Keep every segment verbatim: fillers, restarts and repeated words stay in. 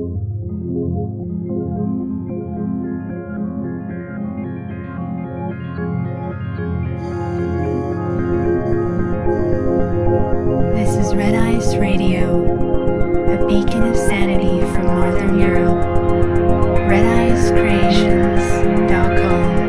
This is Red Ice Radio, a beacon of sanity from Northern Europe. red ice creations dot com.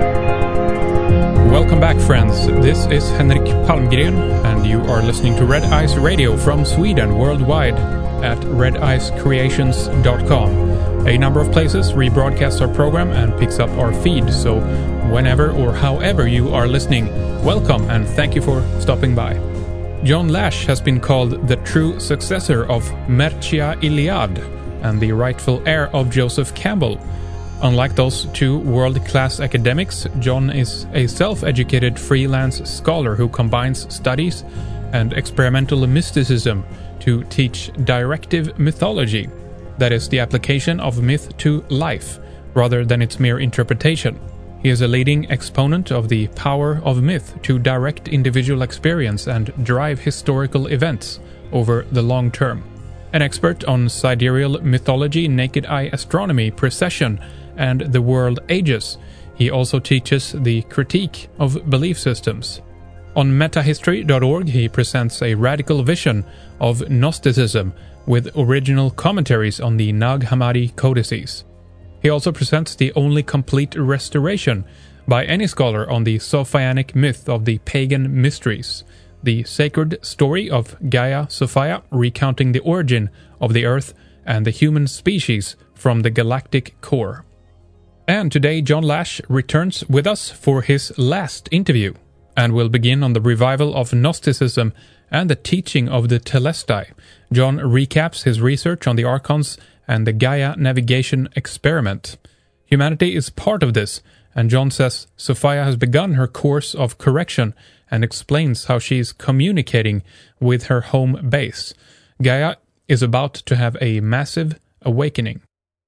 Welcome back, friends. This is Henrik Palmgren, and you are listening to Red Ice Radio from Sweden worldwide at red ice creations dot com. A number of places rebroadcasts our program and picks up our feed, so whenever or however you are listening, welcome and thank you for stopping by. John Lash has been called the true successor of Mircea Eliade and the rightful heir of Joseph Campbell. Unlike those two world-class academics, John is a self-educated freelance scholar who combines studies and experimental mysticism to teach directive mythology, that is, the application of myth to life, rather than its mere interpretation. He is a leading exponent of the power of myth to direct individual experience and drive historical events over the long term. An expert on sidereal mythology, naked eye astronomy, precession, and the world ages, he also teaches the critique of belief systems. On metahistory dot org, he presents a radical vision of Gnosticism with original commentaries on the Nag Hammadi codices. He also presents the only complete restoration by any scholar on the Sophianic myth of the pagan mysteries, the sacred story of Gaia Sophia, recounting the origin of the Earth and the human species from the galactic core. And today John Lash returns with us for his last interview, and will begin on the revival of Gnosticism and the teaching of the Telestai. John recaps his research on the Archons and the Gaia navigation experiment. Humanity is part of this, and John says Sophia has begun her course of correction and explains how she is communicating with her home base. Gaia is about to have a massive awakening.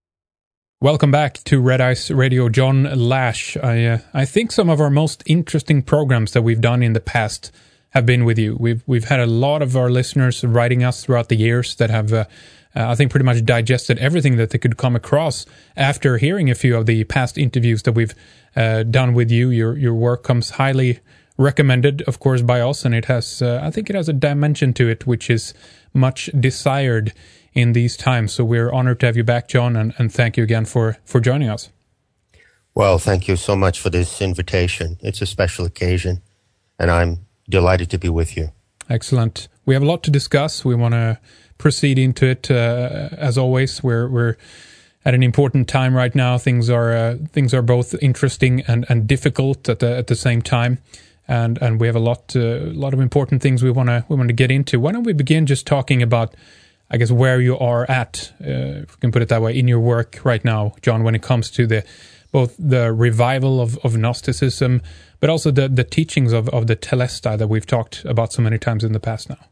Welcome back to Red Ice Radio, John Lash. I uh, I think some of our most interesting programs that we've done in the past have been with you. We've we've had a lot of our listeners writing us throughout the years that have, uh, uh, I think, pretty much digested everything that they could come across after hearing a few of the past interviews that we've uh, done with you. Your your work comes highly recommended, of course, by us, and it has, uh, I think, it has a dimension to it which is much desired in these times. So we're honored to have you back, John, and, and thank you again for, for joining us. Well, thank you so much for this invitation. It's a special occasion, and I'm delighted to be with you. Excellent. We have a lot to discuss. We want to proceed into it. Uh, as always, we're we're at an important time right now. Things are uh, things are both interesting and, and difficult at the at the same time, and and we have a lot uh, a lot of important things we want to we want to get into. Why don't we begin just talking about, I guess, where you are at, uh, if we can put it that way, in your work right now, John, when it comes to the both the revival of, of Gnosticism, but also the, the teachings of, of the Telestai that we've talked about so many times in the past now.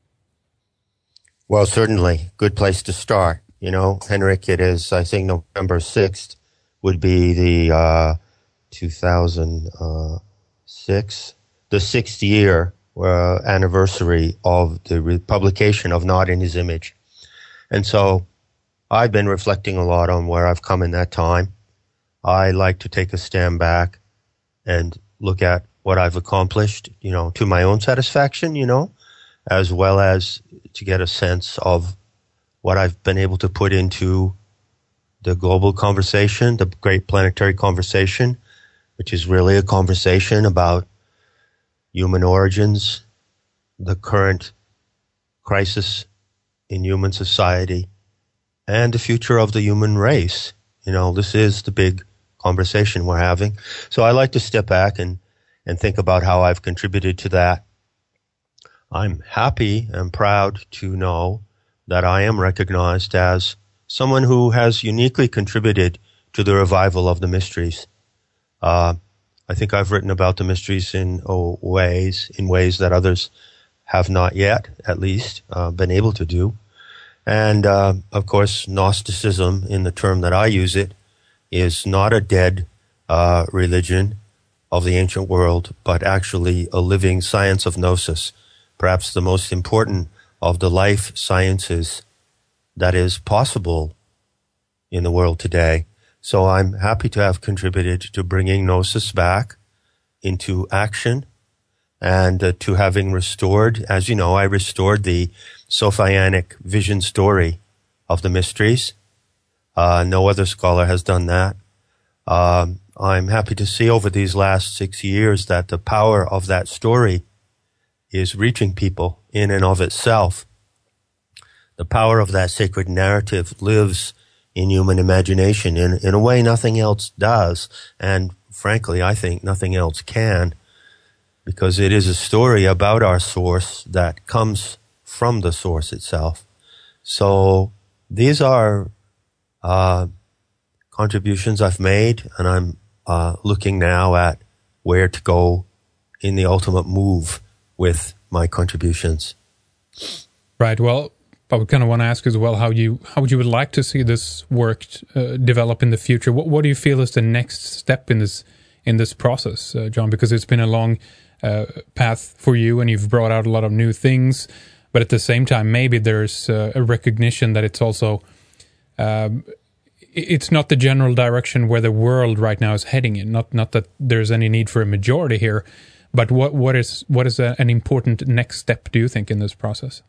Well, certainly. Good place to start. You know, Henrik, it is, I think, November sixth would be the uh, two thousand six, the sixth year uh, anniversary of the re- publication of Not in His Image. And so I've been reflecting a lot on where I've come in that time. I like to take a stand back and look at what I've accomplished, you know, to my own satisfaction, you know, as well as to get a sense of what I've been able to put into the global conversation, the great planetary conversation, which is really a conversation about human origins, the current crisis in human society, and the future of the human race. You know, this is the big conversation we're having. So I like to step back and, and think about how I've contributed to that. I'm happy and proud to know that I am recognized as someone who has uniquely contributed to the revival of the mysteries. Uh, I think I've written about the mysteries in oh, ways, in ways that others have not yet, at least, uh, been able to do. And, uh, of course, Gnosticism, in the term that I use it, is not a dead uh, religion of the ancient world, but actually a living science of gnosis, perhaps the most important of the life sciences that is possible in the world today. So I'm happy to have contributed to bringing Gnosis back into action and uh, to having restored, as you know, I restored the Sophianic vision story of the mysteries. Uh, no other scholar has done that. Um, I'm happy to see over these last six years that the power of that story is reaching people in and of itself. The power of that sacred narrative lives in human imagination in, in a way nothing else does. And frankly, I think nothing else can, because it is a story about our source that comes from the source itself. So these are uh, contributions I've made, and I'm uh, looking now at where to go in the ultimate move with my contributions. Right. Well, I would kind of want to ask as well how you how you would like to see this work uh, develop in the future. What what do you feel is the next step in this in this process, uh, John? Because it's been a long uh, path for you, and you've brought out a lot of new things. But at the same time, maybe there's uh, a recognition that it's also um, it's not the general direction where the world right now is heading in. Not not that there's any need for a majority here, but what what is what is a, an important next step, do you think, in this process?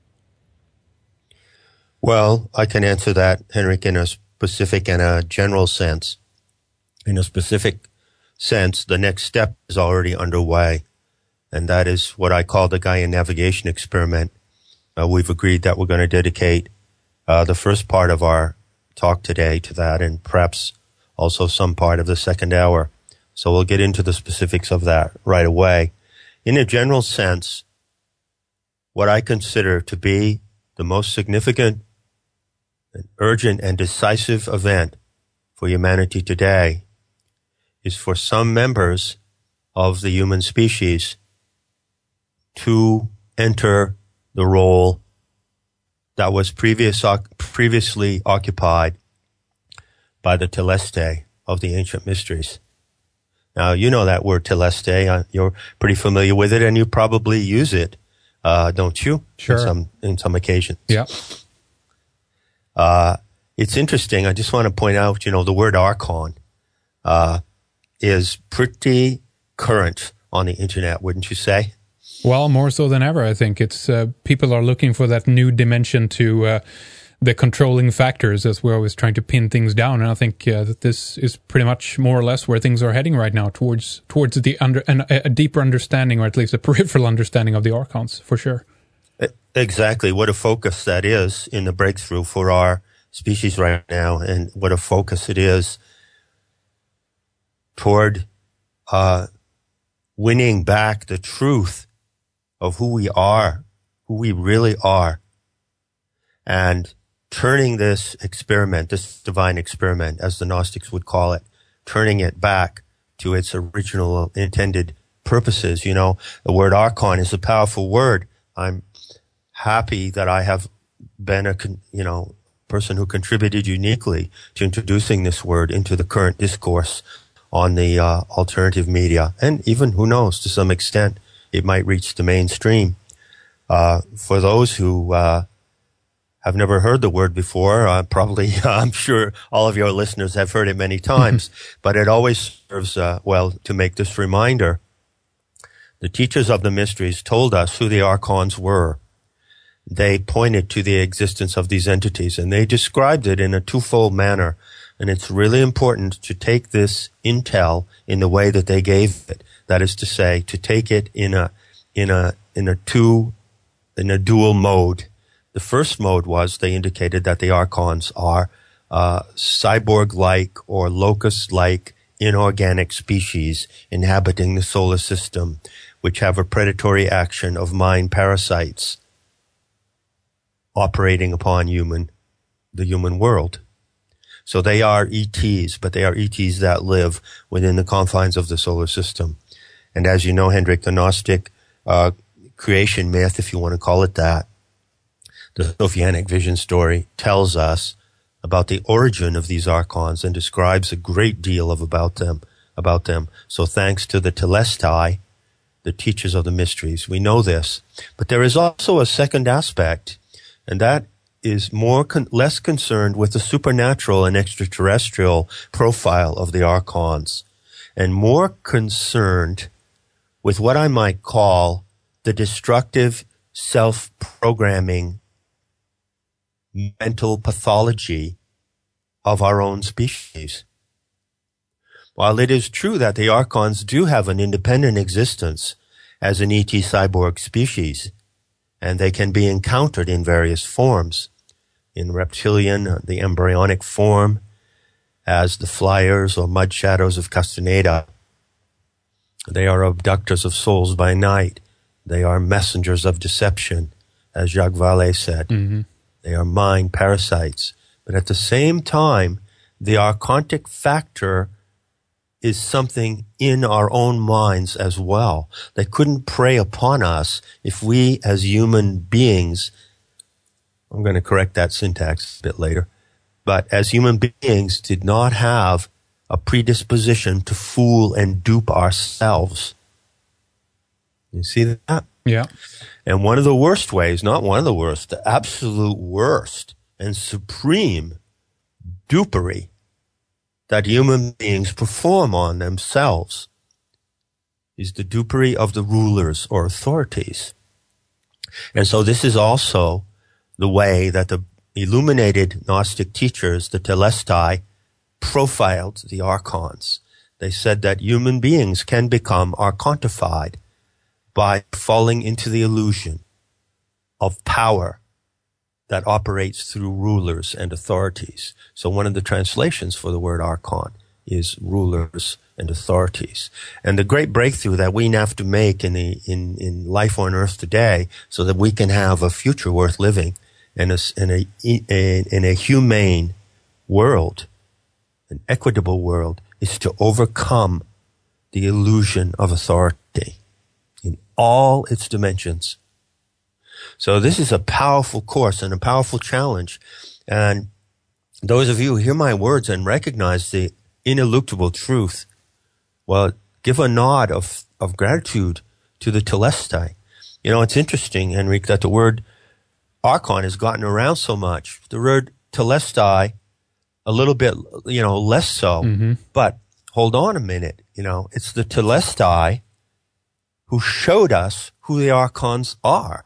Well, I can answer that, Henrik, in a specific and a general sense. In a specific sense, the next step is already underway, and that is what I call the Gaia navigation experiment. Uh, we've agreed that we're going to dedicate uh, the first part of our talk today to that, and perhaps also some part of the second hour. So we'll get into the specifics of that right away. In a general sense, what I consider to be the most significant, an urgent and decisive event for humanity today is for some members of the human species to enter the role that was previous, previously occupied by the Teleste of the ancient mysteries. Now, you know that word Teleste. You're pretty familiar with it, and you probably use it, uh, don't you? Sure. In some, in some occasions. Yeah. Uh, it's interesting. I just want to point out, you know, the word archon, uh, is pretty current on the internet, wouldn't you say? Well, more so than ever, I think. It's, uh, people are looking for that new dimension to, uh, the controlling factors as we're always trying to pin things down. And I think, uh, that this is pretty much more or less where things are heading right now, towards, towards the under, an, a deeper understanding, or at least a peripheral understanding of the archons, for sure. Exactly. What a focus that is in the breakthrough for our species right now, and what a focus it is toward uh, winning back the truth of who we are, who we really are, and turning this experiment, this divine experiment, as the Gnostics would call it, turning it back to its original intended purposes. You know, the word archon is a powerful word. I'm happy that I have been a, you know, person who contributed uniquely to introducing this word into the current discourse on the uh, alternative media. And even, who knows, to some extent, it might reach the mainstream. Uh, for those who uh, have never heard the word before, uh, probably, I'm sure all of your listeners have heard it many times, but it always serves, uh, well, to make this reminder. The teachers of the mysteries told us who the archons were. They pointed to the existence of these entities, and they described it in a twofold manner. And it's really important to take this intel in the way that they gave it. That is to say, to take it in a, in a, in a two, in a dual mode. The first mode was they indicated that the archons are, uh, cyborg-like or locust-like inorganic species inhabiting the solar system, which have a predatory action of mind parasites operating upon human, the human world. So they are E Ts, but they are E Ts that live within the confines of the solar system. And as you know, Hendrik, the Gnostic uh, creation myth, if you want to call it that, the Sophianic vision story tells us about the origin of these archons and describes a great deal of about them, about them. So thanks to the Telestai, the teachers of the mysteries, we know this. But there is also a second aspect, and that is more con- less concerned with the supernatural and extraterrestrial profile of the archons, and more concerned with what I might call the destructive self-programming mental pathology of our own species. While it is true that the archons do have an independent existence as an E T cyborg species, and they can be encountered in various forms, in reptilian, the embryonic form, as the flyers or mud shadows of Castaneda. They are abductors of souls by night. They are messengers of deception, as Jacques Vallée said. Mm-hmm. They are mind parasites. But at the same time, the archontic factor is something in our own minds as well. They couldn't prey upon us if we as human beings, I'm going to correct that syntax a bit later, but as human beings did not have a predisposition to fool and dupe ourselves. You see that? Yeah. And one of the worst ways, not one of the worst, the absolute worst and supreme dupery that human beings perform on themselves is the dupery of the rulers or authorities. And so this is also the way that the illuminated Gnostic teachers, the Telestai, profiled the archons. They said that human beings can become archontified by falling into the illusion of power that operates through rulers and authorities. So one of the translations for the word archon is rulers and authorities. And the great breakthrough that we have to make in, the, in, in life on earth today so that we can have a future worth living in a, in a, in a humane world, an equitable world, is to overcome the illusion of authority in all its dimensions. So this is a powerful course and a powerful challenge. And those of you who hear my words and recognize the ineluctable truth, well, give a nod of, of gratitude to the Telestai. You know, it's interesting, Henrik, that the word archon has gotten around so much. The word Telestai, a little bit, you know, less so. Mm-hmm. But hold on a minute, you know, it's the Telestai who showed us who the archons are.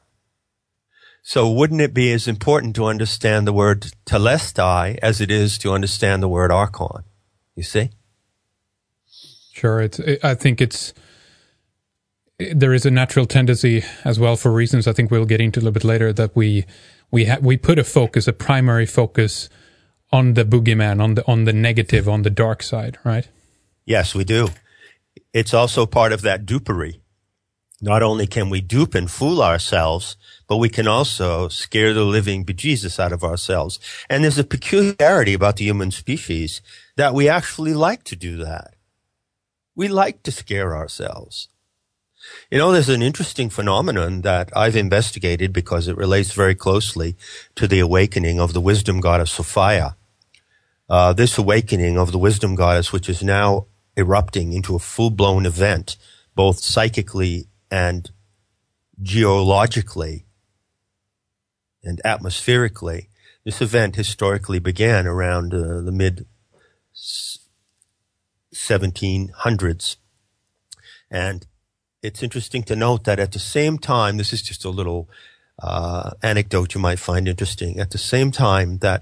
So wouldn't it be as important to understand the word Telestai as it is to understand the word archon? You see? Sure. It's, it, I think it's, it, there is a natural tendency as well, for reasons I think we'll get into a little bit later, that we, we ha- we put a focus, a primary focus on the boogeyman, on the, on the negative, on the dark side, right? Yes, we do. It's also part of that dupery. Not only can we dupe and fool ourselves, but we can also scare the living bejesus out of ourselves. And there's a peculiarity about the human species that we actually like to do that. We like to scare ourselves. You know, there's an interesting phenomenon that I've investigated because it relates very closely to the awakening of the wisdom goddess Sophia. Uh, this awakening of the wisdom goddess, which is now erupting into a full-blown event, both psychically and geologically and atmospherically. This event historically began around uh, the mid seventeen hundreds. And it's interesting to note that at the same time, this is just a little uh, anecdote you might find interesting, at the same time that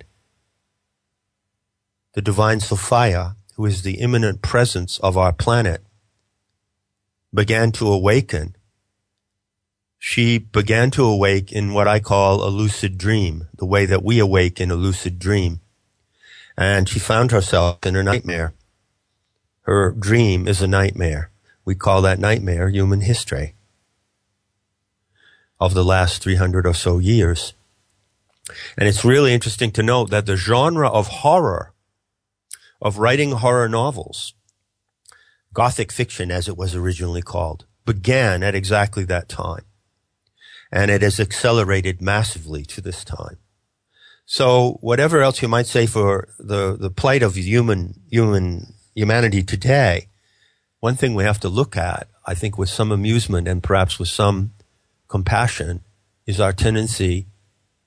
the divine Sophia, who is the immanent presence of our planet, began to awaken, she began to awake in what I call a lucid dream, the way that we awake in a lucid dream. And she found herself in a nightmare. Her dream is a nightmare. We call that nightmare human history of the last three hundred or so years. And it's really interesting to note that the genre of horror, of writing horror novels, Gothic fiction, as it was originally called, began at exactly that time. And it has accelerated massively to this time. So whatever else you might say for the, the plight of human, human, humanity today, one thing we have to look at, I think with some amusement and perhaps with some compassion, is our tendency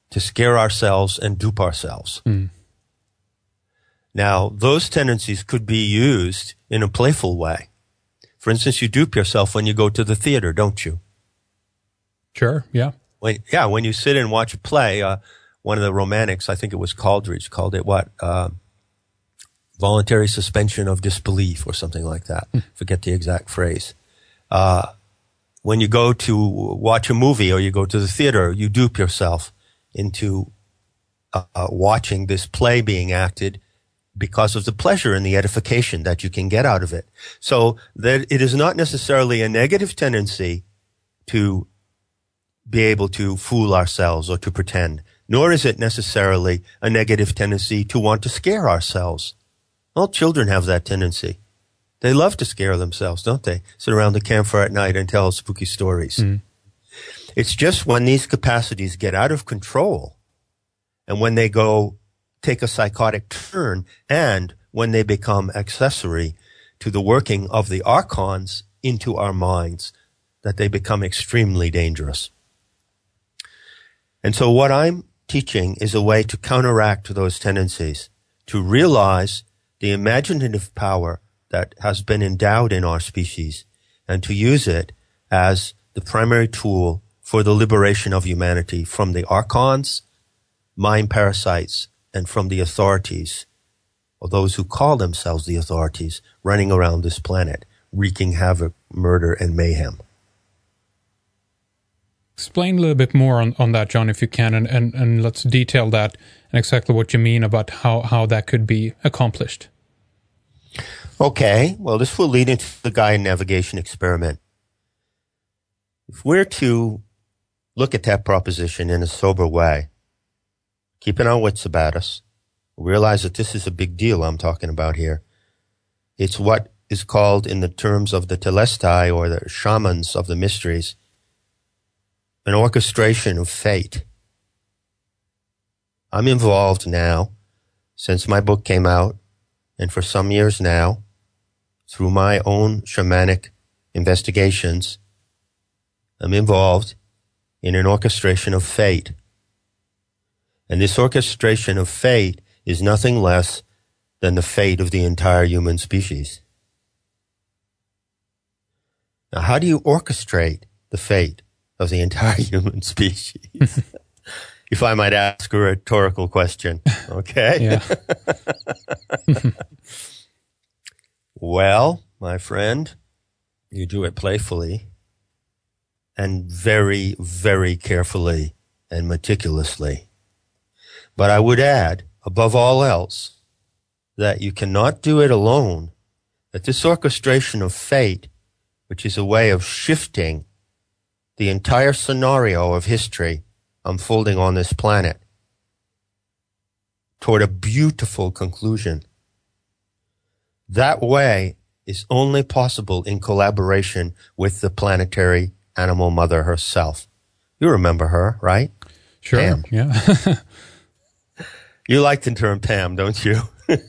to scare ourselves and dupe ourselves. Mm. Now, those tendencies could be used in a playful way. For instance, you dupe yourself when you go to the theater, don't you? Sure, yeah. When, yeah, when you sit and watch a play, uh, one of the romantics, I think it was Coleridge, called it what? Uh, voluntary suspension of disbelief or something like that. Mm. Forget the exact phrase. Uh, when you go to watch a movie or you go to the theater, you dupe yourself into uh, uh, watching this play being acted because of the pleasure and the edification that you can get out of it. So that it is not necessarily a negative tendency to be able to fool ourselves or to pretend, nor is it necessarily a negative tendency to want to scare ourselves. All children have that tendency. They love to scare themselves, don't they? Sit around the campfire at night and tell spooky stories. Mm. It's just when these capacities get out of control and when they go take a psychotic turn and when they become accessory to the working of the archons into our minds, that they become extremely dangerous. And so what I'm teaching is a way to counteract those tendencies, to realize the imaginative power that has been endowed in our species, and to use it as the primary tool for the liberation of humanity from the archons, mind parasites, and from the authorities, or those who call themselves the authorities, running around this planet, wreaking havoc, murder, and mayhem. Explain a little bit more on, on that, John, if you can, and, and, and let's detail that and exactly what you mean about how, how that could be accomplished. Okay, well, this will lead into the Gaia navigation experiment. If we're to look at that proposition in a sober way, keeping our wits about us, realize that this is a big deal I'm talking about here. It's what is called, in the terms of the Telestai or the shamans of the mysteries, an orchestration of fate. I'm involved now, since my book came out, and for some years now, through my own shamanic investigations, I'm involved in an orchestration of fate. And this orchestration of fate is nothing less than the fate of the entire human species. Now, how do you orchestrate the fate of the entire human species? If I might ask a rhetorical question, okay? Yeah. Well, my friend, you do it playfully and very, very carefully and meticulously. But I would add, above all else, that you cannot do it alone, that this orchestration of fate, which is a way of shifting the entire scenario of history unfolding on this planet toward a beautiful conclusion, that way is only possible in collaboration with the planetary animal mother herself. You remember her, right? Sure, Pam. Yeah. You like the term Pam, don't you?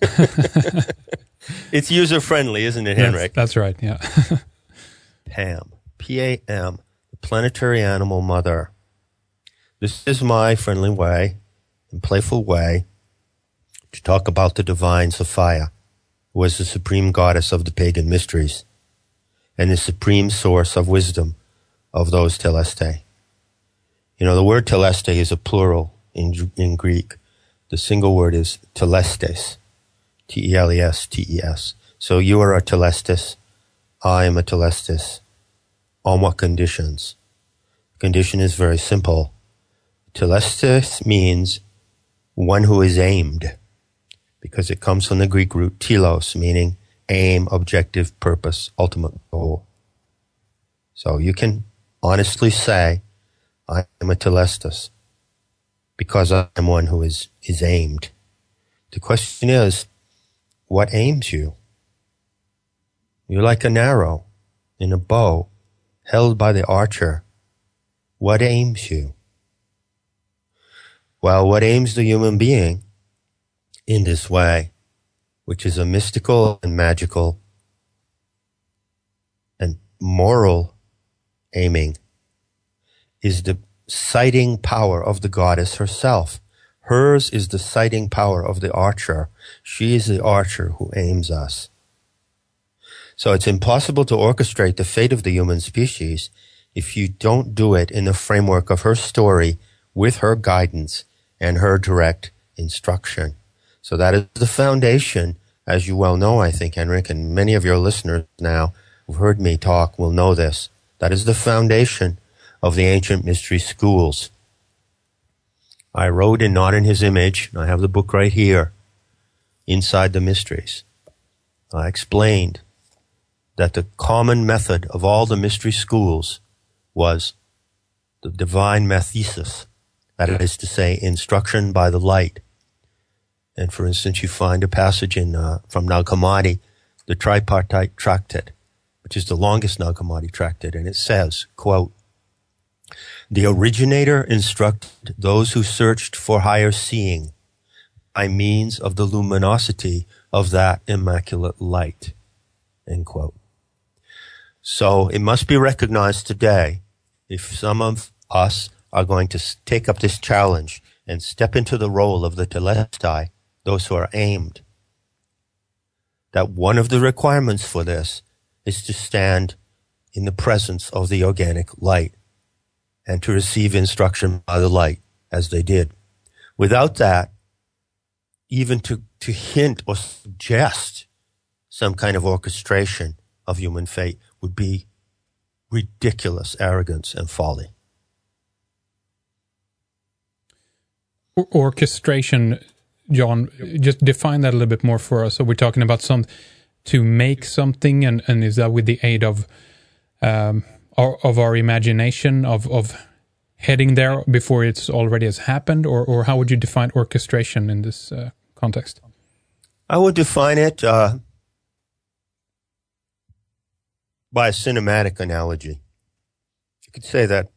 It's user-friendly, isn't it, Henrik? That's, that's right, yeah. Pam, P A M, the planetary animal mother. This is my friendly way and playful way to talk about the divine Sophia, who was the supreme goddess of the pagan mysteries and the supreme source of wisdom of those telestai. You know, the word telestai is a plural in, in Greek. The single word is telestes, T E L E S T E S. So you are a telestes, I am a telestes. On what conditions? The condition is very simple. Telestes means one who is aimed, because it comes from the Greek root telos, meaning aim, objective, purpose, ultimate goal. So you can honestly say, I am a telestes, because I am one who is, is aimed. The question is, what aims you? You're like an arrow in a bow held by the archer. What aims you? Well, what aims the human being in this way, which is a mystical and magical and moral aiming, is the sighting power of the goddess herself. Hers is the sighting power of the archer. She is the archer who aims us. So it's impossible to orchestrate the fate of the human species if you don't do it in the framework of her story with her guidance and her direct instruction. So that is the foundation, as you well know, I think, Henrik, and many of your listeners now who've heard me talk will know this. That is the foundation of the ancient mystery schools. I wrote in Not in His Image, and I have the book right here, Inside the Mysteries. I explained that the common method of all the mystery schools was the divine mathesis, that is to say, instruction by the light. And for instance, you find a passage in uh, from Nag Hammadi, the tripartite tractate, which is the longest Nag Hammadi tractate, and it says, quote, "The originator instructed those who searched for higher seeing by means of the luminosity of that immaculate light," end quote. So it must be recognized today, if some of us are going to take up this challenge and step into the role of the Telestai, those who are aimed, that one of the requirements for this is to stand in the presence of the organic light and to receive instruction by the light, as they did. Without that, even to, to hint or suggest some kind of orchestration of human fate would be ridiculous arrogance and folly. Or- orchestration, John, just define that a little bit more for us. So we're talking about some to make something, and, and is that with the aid of um, our, of our imagination, of, of heading there before it's already has happened, or, or how would you define orchestration in this uh, context? I would define it uh, by a cinematic analogy. You could say that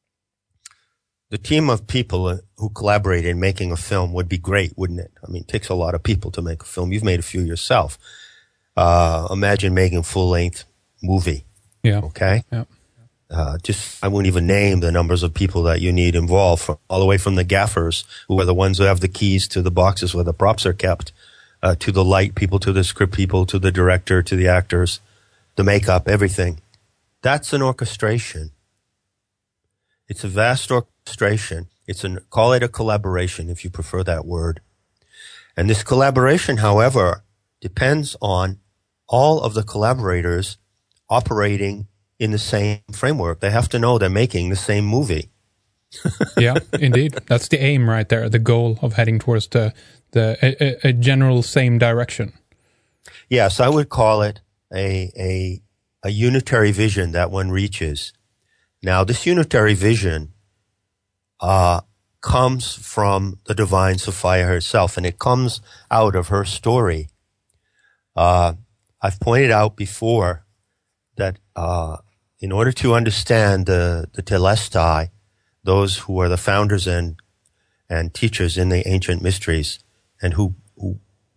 the team of people who collaborate in making a film would be great, wouldn't it? I mean, it takes a lot of people to make a film. You've made a few yourself. Uh, imagine making a full-length movie. Yeah. Okay? Yeah. Uh, just, I won't even name the numbers of people that you need involved, from, all the way from the gaffers, who are the ones who have the keys to the boxes where the props are kept, uh, to the light people, to the script people, to the director, to the actors, the makeup, everything. That's an orchestration. It's a vast orchestration. It's an, call it a collaboration if you prefer that word. And this collaboration, however, depends on all of the collaborators operating in the same framework. They have to know they're making the same movie. Yeah, indeed. That's the aim right there, the goal of heading towards the, the a, a general same direction. Yes, I would call it a, a, a unitary vision that one reaches. Now, this unitary vision uh, comes from the divine Sophia herself, and it comes out of her story. Uh, I've pointed out before that uh, in order to understand the, the Telestai, those who are the founders and and teachers in the ancient mysteries, and who, who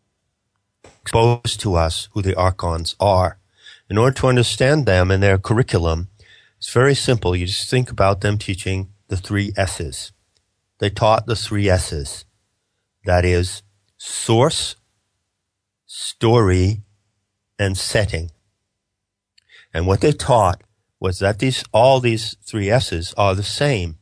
expose to us who the archons are, in order to understand them and their curriculum, it's very simple. You just think about them teaching the three S's. They taught the three S's. That is, source, story, and setting. And what they taught was that these, all these three S's are the same.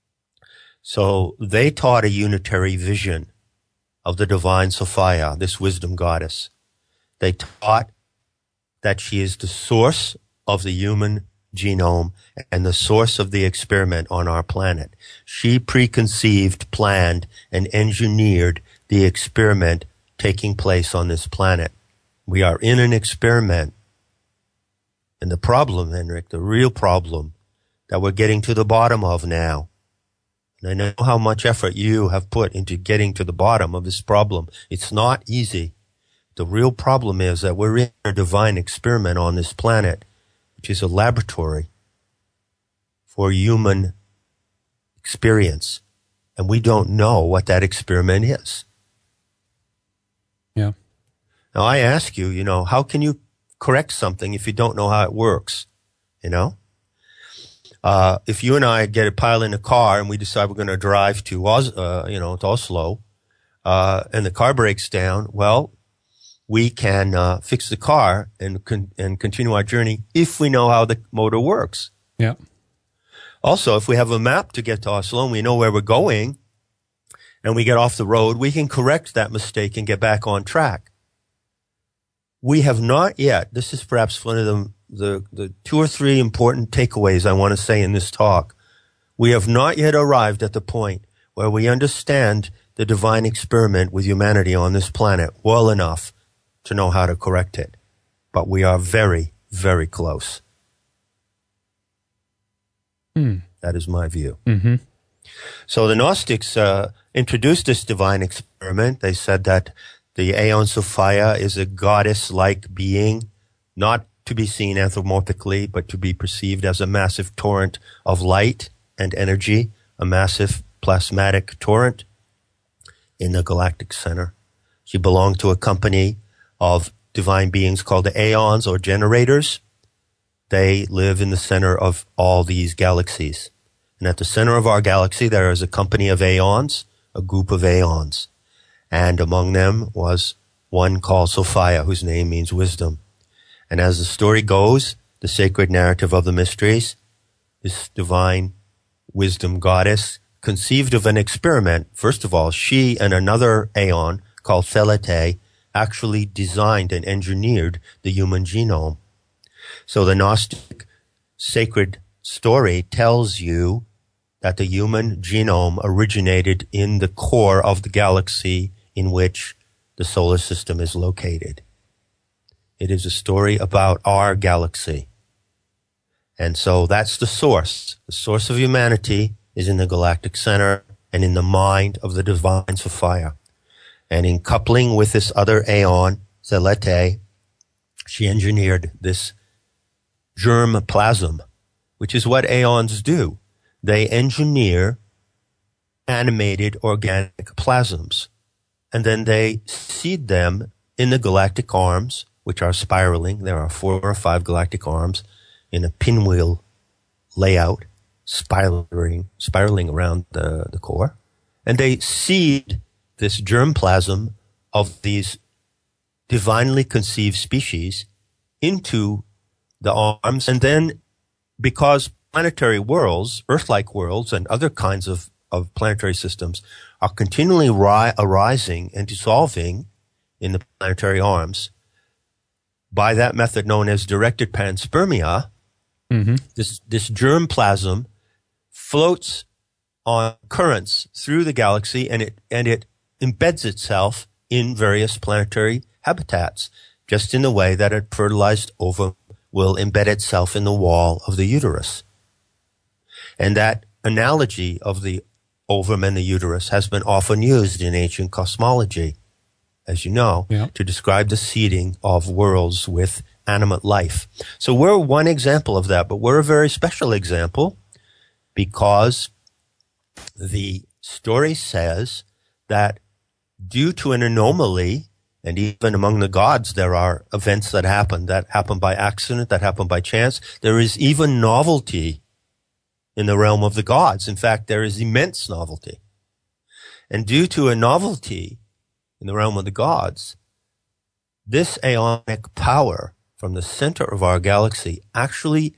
So they taught a unitary vision of the divine Sophia, this wisdom goddess. They taught that she is the source of the human genome and the source of the experiment on our planet. She preconceived, planned, and engineered the experiment taking place on this planet. We are in an experiment. And the problem, Henrik, the real problem that we're getting to the bottom of now, and I know how much effort you have put into getting to the bottom of this problem. It's not easy. The real problem is that we're in a divine experiment on this planet, which is a laboratory for human experience. And we don't know what that experiment is. Yeah. Now I ask you, you know, how can you correct something if you don't know how it works? You know? Uh, if you and I get a pile in a car and we decide we're going to drive to Os- uh, you know, to Oslo, uh, and the car breaks down, well, we can uh, fix the car and con- and continue our journey if we know how the motor works. Yeah. Also, if we have a map to get to Oslo and we know where we're going, and we get off the road, we can correct that mistake and get back on track. We have not yet, this is perhaps one of the, the, the two or three important takeaways I want to say in this talk. We have not yet arrived at the point where we understand the divine experiment with humanity on this planet well enough to know how to correct it. But we are very, very close. Mm. That is my view. Mm-hmm. So the Gnostics uh, introduced this divine experiment. They said that the Aeon Sophia is a goddess-like being, not to be seen anthropomorphically, but to be perceived as a massive torrent of light and energy, a massive plasmatic torrent in the galactic center. She belonged to a company of divine beings called the Aeons, or generators. They live in the center of all these galaxies. And at the center of our galaxy, there is a company of Aeons, a group of Aeons. And among them was one called Sophia, whose name means wisdom. And as the story goes, the sacred narrative of the mysteries, this divine wisdom goddess conceived of an experiment. First of all, she and another Aeon called Thelete actually designed and engineered the human genome. So the Gnostic sacred story tells you that the human genome originated in the core of the galaxy in which the solar system is located. It is a story about our galaxy. And so that's the source. The source of humanity is in the galactic center and in the mind of the divine Sophia. And in coupling with this other Aeon, Thelete, she engineered this germ plasm, which is what Aeons do. They engineer animated organic plasms, and then they seed them in the galactic arms, which are spiraling. There are four or five galactic arms in a pinwheel layout, spiraling, spiraling around the, the core. And they seed this germplasm of these divinely conceived species into the arms. And then, because planetary worlds, Earth-like worlds, and other kinds of, of planetary systems are continually ri- arising and dissolving in the planetary arms, by that method known as directed panspermia, mm-hmm. this, this germplasm floats on currents through the galaxy, and it, and it embeds itself in various planetary habitats, just in the way that a fertilized ovum will embed itself in the wall of the uterus. And that analogy of the ovum and the uterus has been often used in ancient cosmology, as you know, yeah. to describe the seeding of worlds with animate life. So we're one example of that, but we're a very special example because the story says that due to an anomaly, and even among the gods, there are events that happen, that happen by accident, that happen by chance. There is even novelty in the realm of the gods. In fact, there is immense novelty. And due to a novelty in the realm of the gods, this aeonic power from the center of our galaxy actually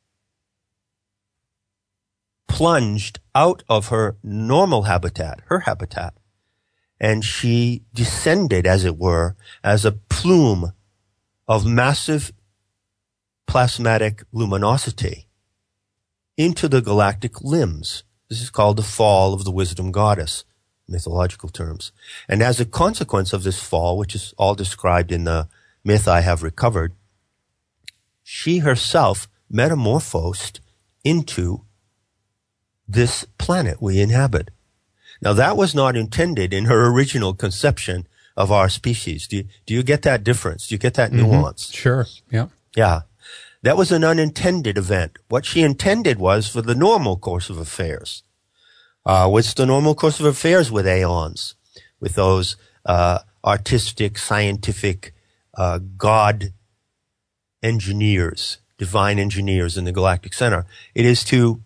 plunged out of her normal habitat, her habitat, and she descended, as it were, as a plume of massive plasmatic luminosity into the galactic limbs. This is called the fall of the wisdom goddess, mythological terms. And as a consequence of this fall, which is all described in the myth I have recovered, she herself metamorphosed into this planet we inhabit. Now, that was not intended in her original conception of our species. Do you, do you get that difference? Do you get that mm-hmm. nuance? Sure, yeah. Yeah. That was an unintended event. What she intended was for the normal course of affairs. Uh, what's the normal course of affairs with aeons? With those uh, artistic, scientific, uh, God engineers, divine engineers in the Galactic Center. It is to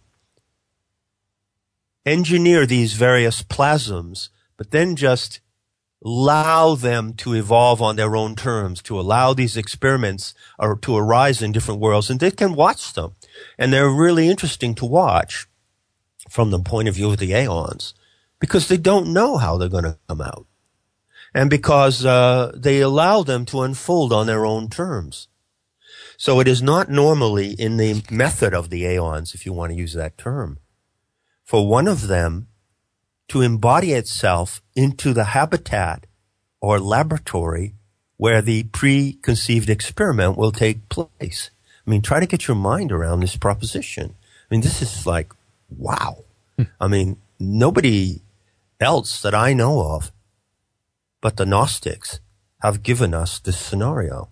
engineer these various plasms, but then just allow them to evolve on their own terms, to allow these experiments or to arise in different worlds, and they can watch them. And they're really interesting to watch from the point of view of the aeons, because they don't know how they're going to come out. And because uh, they allow them to unfold on their own terms. So it is not normally in the method of the aeons, if you want to use that term, for one of them to embody itself into the habitat or laboratory where the preconceived experiment will take place. I mean, try to get your mind around this proposition. I mean, this is like, wow. Hmm. I mean, nobody else that I know of but the Gnostics have given us this scenario.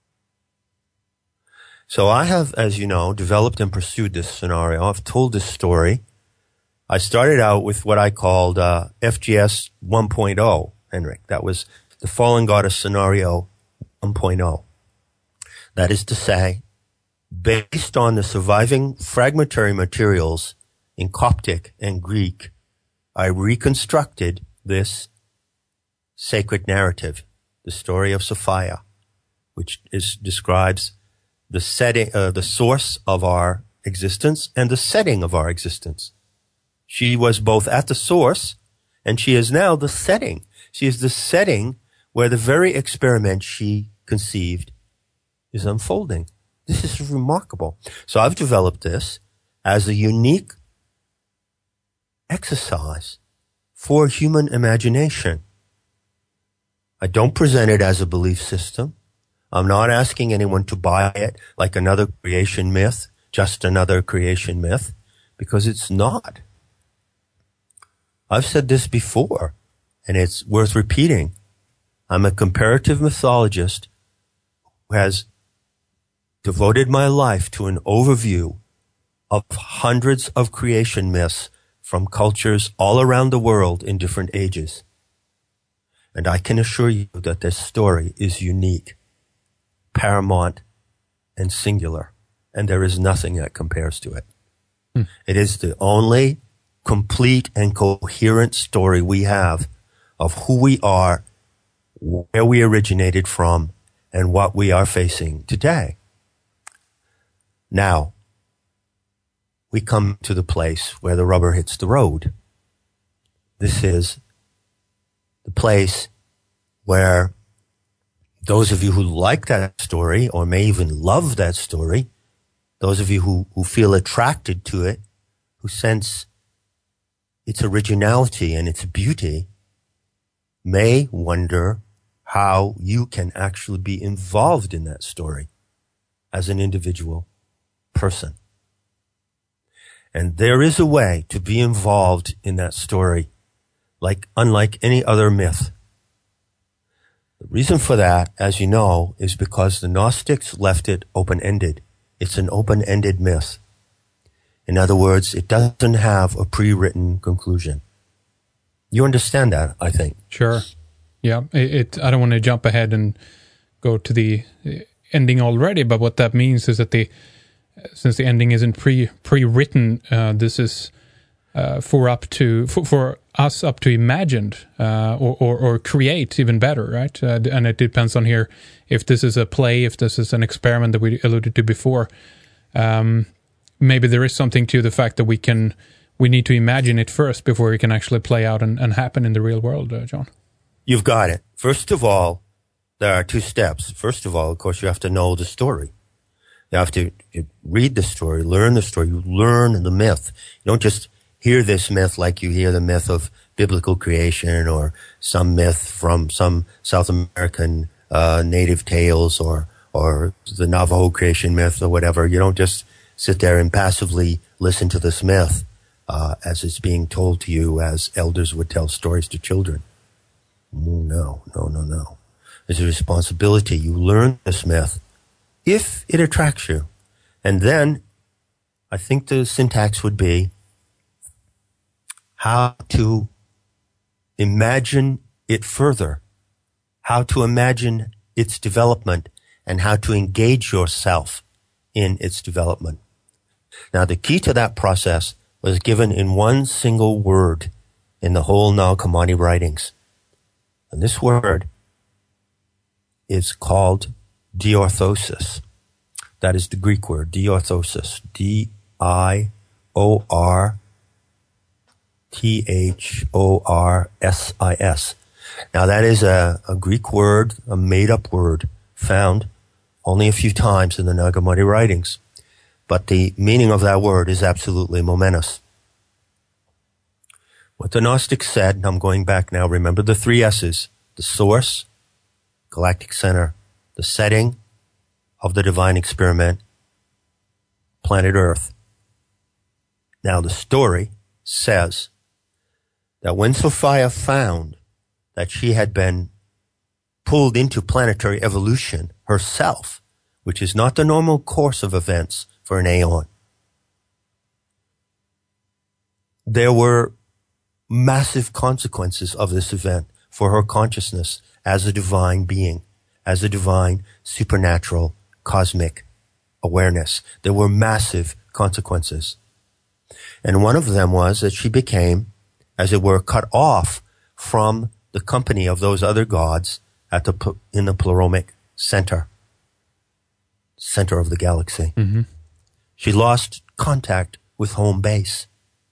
So I have, as you know, developed and pursued this scenario. I've told this story. I started out with what I called uh, F G S one point oh, Henrik. That was the Fallen Goddess Scenario one point oh. That is to say, based on the surviving fragmentary materials in Coptic and Greek, I reconstructed this sacred narrative, the story of Sophia, which is, describes the setting, uh, the source of our existence and the setting of our existence. She was both at the source, and she is now the setting. She is the setting where the very experiment she conceived is unfolding. This is remarkable. So I've developed this as a unique exercise for human imagination. I don't present it as a belief system. I'm not asking anyone to buy it like another creation myth, just another creation myth, because it's not. I've said this before, and it's worth repeating. I'm a comparative mythologist who has devoted my life to an overview of hundreds of creation myths from cultures all around the world in different ages. And I can assure you that this story is unique, paramount, and singular, and there is nothing that compares to it. Hmm. It is the only complete and coherent story we have of who we are, where we originated from, and what we are facing today. Now, we come to the place where the rubber hits the road. This is the place where those of you who like that story, or may even love that story, those of you who, who feel attracted to it, who sense its originality and its beauty, may wonder how you can actually be involved in that story as an individual person. And there is a way to be involved in that story, like unlike any other myth. The reason for that, as you know, is because the Gnostics left it open-ended. It's an open-ended myth. In other words, it doesn't have a pre-written conclusion. You understand that, I think. Sure. Yeah. It, it, I don't want to jump ahead and go to the ending already, but what that means is that the since the ending isn't pre pre-written, uh, this is uh, for up to for, for us up to imagine uh, or, or or create even better, right? Uh, and it depends on here if this is a play, if this is an experiment that we alluded to before. Um, maybe there is something to the fact that we can we need to imagine it first before it can actually play out and, and happen in the real world, uh, John. You've got it. First of all, there are two steps. First of all, of course, you have to know the story. You have to you read the story, learn the story. You learn the myth. You don't just hear this myth like you hear the myth of biblical creation or some myth from some South American uh, native tales or or the Navajo creation myth or whatever. You don't just sit there and passively listen to this myth uh, as it's being told to you as elders would tell stories to children. No, no, no, no. There's a responsibility. You learn this myth if it attracts you. And then I think the syntax would be how to imagine it further, how to imagine its development, and how to engage yourself in its development. Now, the key to that process was given in one single word in the whole Nag Hammadi writings. And this word is called diorthosis. That is the Greek word, diorthosis. D I O R T H O R S I S. Now, that is a, a Greek word, a made-up word, found only a few times in the Nag Hammadi writings. But the meaning of that word is absolutely momentous. What the Gnostics said, and I'm going back now, remember the three S's, the source, galactic center, the setting of the divine experiment, planet Earth. Now, the story says that when Sophia found that she had been pulled into planetary evolution herself, which is not the normal course of events for an aeon, there were massive consequences of this event for her consciousness as a divine being, as a divine supernatural cosmic awareness. There were massive consequences. And one of them was that she became, as it were, cut off from the company of those other gods at the in the Pleroma center, center of the galaxy. Mm-hmm. She lost contact with home base.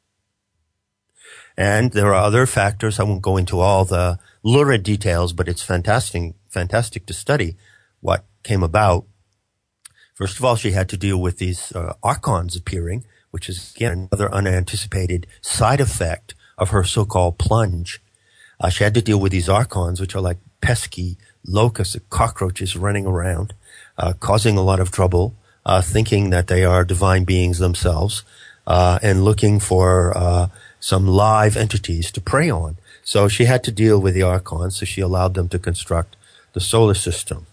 And there are other factors. I won't go into all the lurid details, but it's fantastic, fantastic to study what came about. First of all, she had to deal with these uh, archons appearing, which is, again, another unanticipated side effect of her so-called plunge. Uh, she had to deal with these archons, which are like pesky locusts, cockroaches running around, uh, causing a lot of trouble, uh, thinking that they are divine beings themselves, uh, and looking for uh, some live entities to prey on. So she had to deal with the archons, so she allowed them to construct the solar system.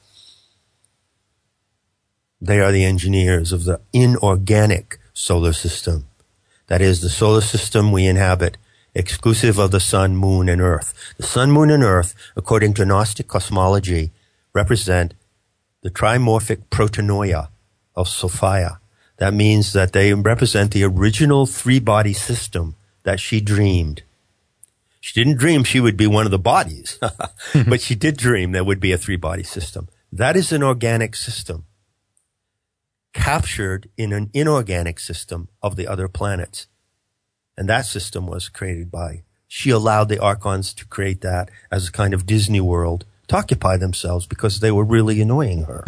They are the engineers of the inorganic solar system. That is, the solar system we inhabit, exclusive of the sun, moon, and earth. The sun, moon, and earth, according to Gnostic cosmology, represent the trimorphic protonoia of Sophia. That means that they represent the original three-body system that she dreamed. She didn't dream she would be one of the bodies, but she did dream there would be a three-body system. That is an organic system, captured in an inorganic system of the other planets. And that system was created by, she allowed the archons to create that as a kind of Disney World to occupy themselves because they were really annoying her,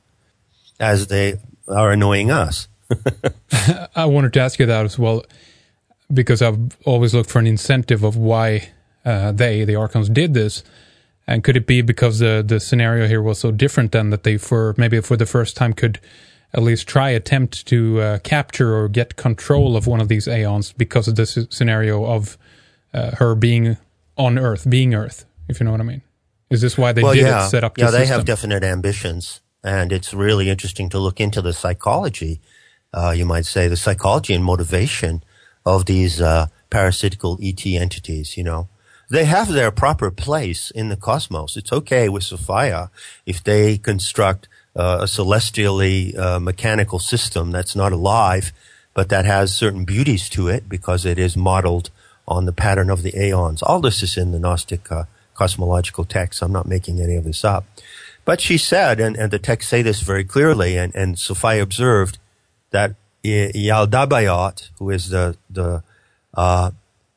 as they are annoying us. I wanted to ask you that as well, because I've always looked for an incentive of why uh, they, the archons, did this. And could it be because the, the scenario here was so different then that they, for maybe for the first time, could at least try attempt to uh, capture or get control of one of these aeons because of this scenario of uh, her being on Earth, being Earth, if you know what I mean? Is this why they well, did yeah. it, set up the Yeah, they system? have definite ambitions, and it's really interesting to look into the psychology, uh, you might say, the psychology and motivation of these uh, parasitical E T entities, you know. They have their proper place in the cosmos. It's okay with Sophia if they construct uh, a celestially uh, mechanical system that's not alive, but that has certain beauties to it because it is modeled on the pattern of the aeons. All this is in the Gnostic uh, cosmological text. I'm not making any of this up. But she said, and, and the texts say this very clearly, and, and Sophia observed that Yaldabaoth, who is the, the uh,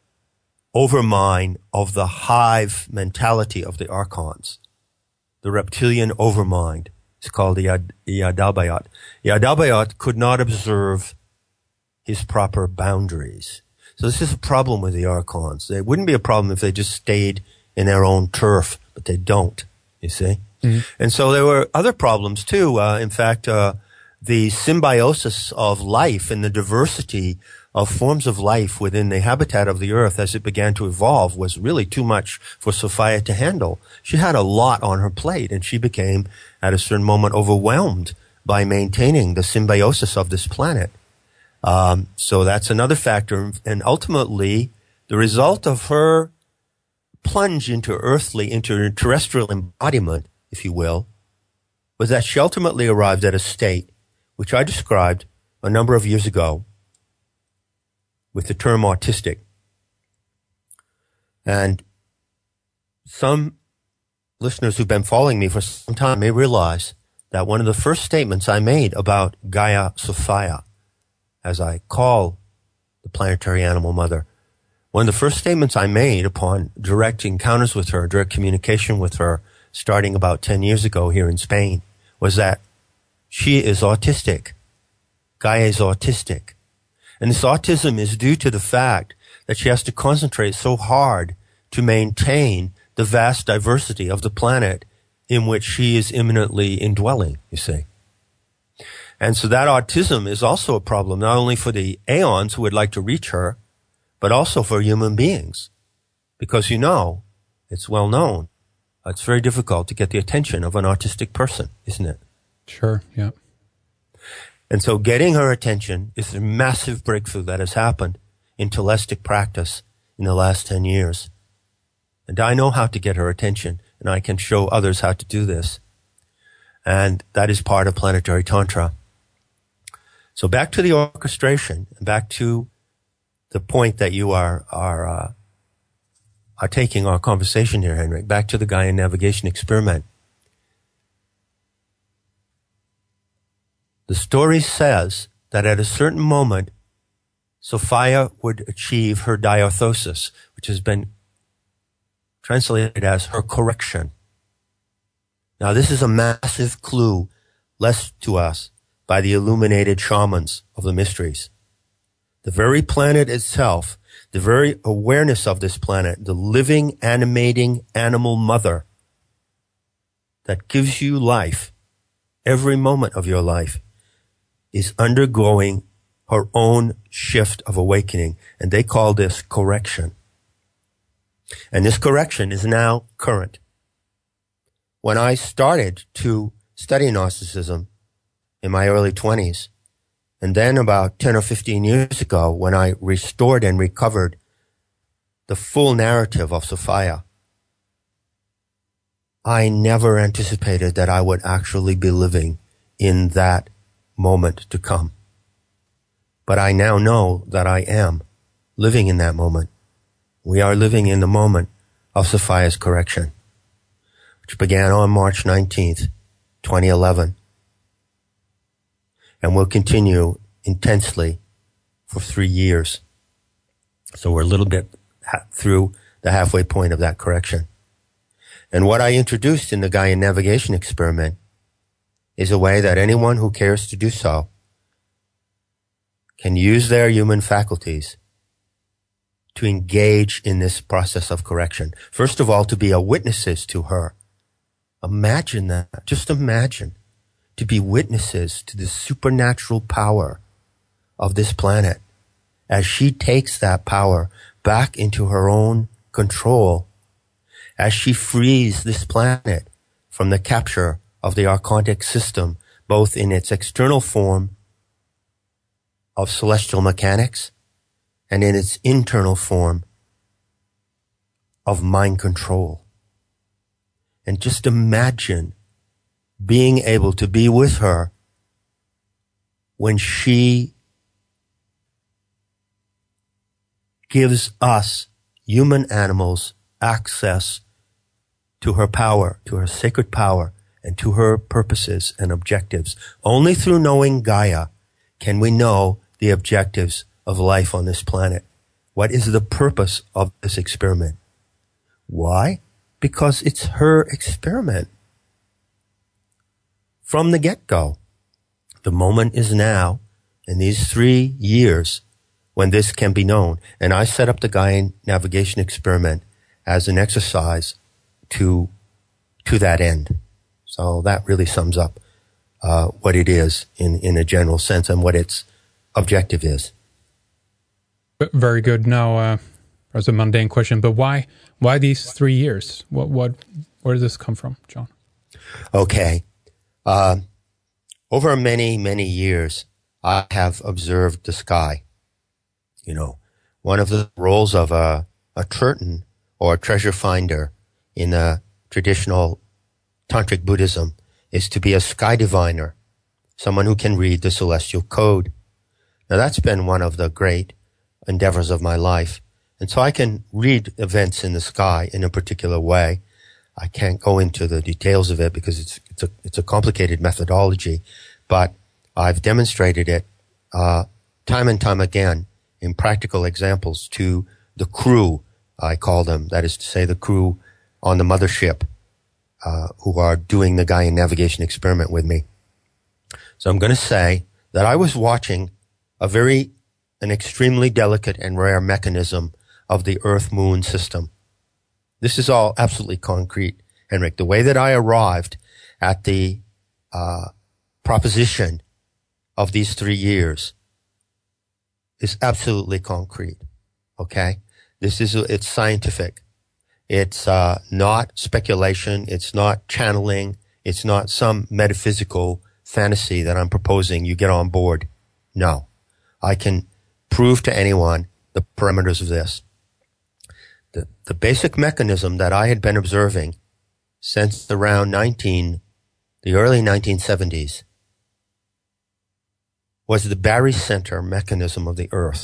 overmind of the hive mentality of the archons, the reptilian overmind, is called the Yaldabaoth. Yaldabaoth could not observe his proper boundaries. So this is a problem with the archons. It wouldn't be a problem if they just stayed in their own turf, but they don't, you see? Mm-hmm. And so there were other problems too. Uh, in fact, uh, the symbiosis of life and the diversity of forms of life within the habitat of the earth as it began to evolve was really too much for Sophia to handle. She had a lot on her plate, and she became, at a certain moment, overwhelmed by maintaining the symbiosis of this planet. Um, so that's another factor. And ultimately, the result of her plunge into earthly, into terrestrial embodiment, if you will, was that she ultimately arrived at a state which I described a number of years ago with the term autistic. And some listeners who've been following me for some time may realize that one of the first statements I made about Gaia Sophia, as I call the planetary animal mother, one of the first statements I made upon direct encounters with her, direct communication with her, starting about ten years ago here in Spain, was that she is autistic. Gaia is autistic. And this autism is due to the fact that she has to concentrate so hard to maintain the vast diversity of the planet in which she is imminently indwelling, you see. And so that autism is also a problem, not only for the aeons who would like to reach her, but also for human beings. Because you know, it's well known, it's very difficult to get the attention of an autistic person, isn't it? Sure, yeah. And so getting her attention is a massive breakthrough that has happened in telestic practice in the last ten years. And I know how to get her attention, and I can show others how to do this. And that is part of Planetary Tantra. So back to the orchestration, and back to the point that you are are uh, are taking our conversation here, Henrik, back to the Gaian navigation experiment. The story says that at a certain moment, Sophia would achieve her diorthosis, which has been translated as her correction. Now, this is a massive clue left to us by the illuminated shamans of the mysteries. The very planet itself, the very awareness of this planet, the living, animating animal mother that gives you life, every moment of your life, is undergoing her own shift of awakening, and they call this correction. And this correction is now current. When I started to study Gnosticism in my early twenties, and then about ten or fifteen years ago, when I restored and recovered the full narrative of Sophia, I never anticipated that I would actually be living in that moment to come. But I now know that I am living in that moment. We are living in the moment of Sophia's correction, which began on March nineteenth, twenty eleven, and will continue intensely for three years. So we're a little bit ha- through the halfway point of that correction. And what I introduced in the Gaian navigation experiment is a way that anyone who cares to do so can use their human faculties to engage in this process of correction. First of all, to be a witnesses to her. Imagine that. Just imagine to be witnesses to the supernatural power of this planet as she takes that power back into her own control, as she frees this planet from the capture of the archontic system, both in its external form of celestial mechanics and in its internal form of mind control. And just imagine being able to be with her when she gives us, human animals, access to her power, to her sacred power, and to her purposes and objectives. Only through knowing Gaia can we know the objectives of life on this planet. What is the purpose of this experiment? Why? Because it's her experiment. From the get-go, the moment is now, in these three years, when this can be known. And I set up the Gaian navigation experiment as an exercise to, to that end. So that really sums up uh, what it is in, in a general sense and what its objective is. Very good. Now, uh, there's a mundane question, but why why these three years? What what where does this come from, John? Okay. Uh, over many, many years, I have observed the sky. You know, one of the roles of a, a Turton or a treasure finder in a traditional Tantric Buddhism is to be a sky diviner, someone who can read the celestial code. Now that's been one of the great endeavors of my life. And so I can read events in the sky in a particular way. I can't go into the details of it because it's, it's a, it's a complicated methodology, but I've demonstrated it, uh, time and time again in practical examples to the crew, I call them, that is to say the crew on the mothership, uh, who are doing the Gaian navigation experiment with me. So I'm going to say that I was watching a very, an extremely delicate and rare mechanism of the Earth-Moon system. This is all absolutely concrete, Henrik. The way that I arrived at the uh, proposition of these three years is absolutely concrete. Okay, this is it's scientific. It's uh, not speculation. It's not channeling. It's not some metaphysical fantasy that I'm proposing. You get on board. No, I can prove to anyone the parameters of this. The, the basic mechanism that I had been observing since around nineteen, the early nineteen seventies was the barycenter mechanism of the Earth.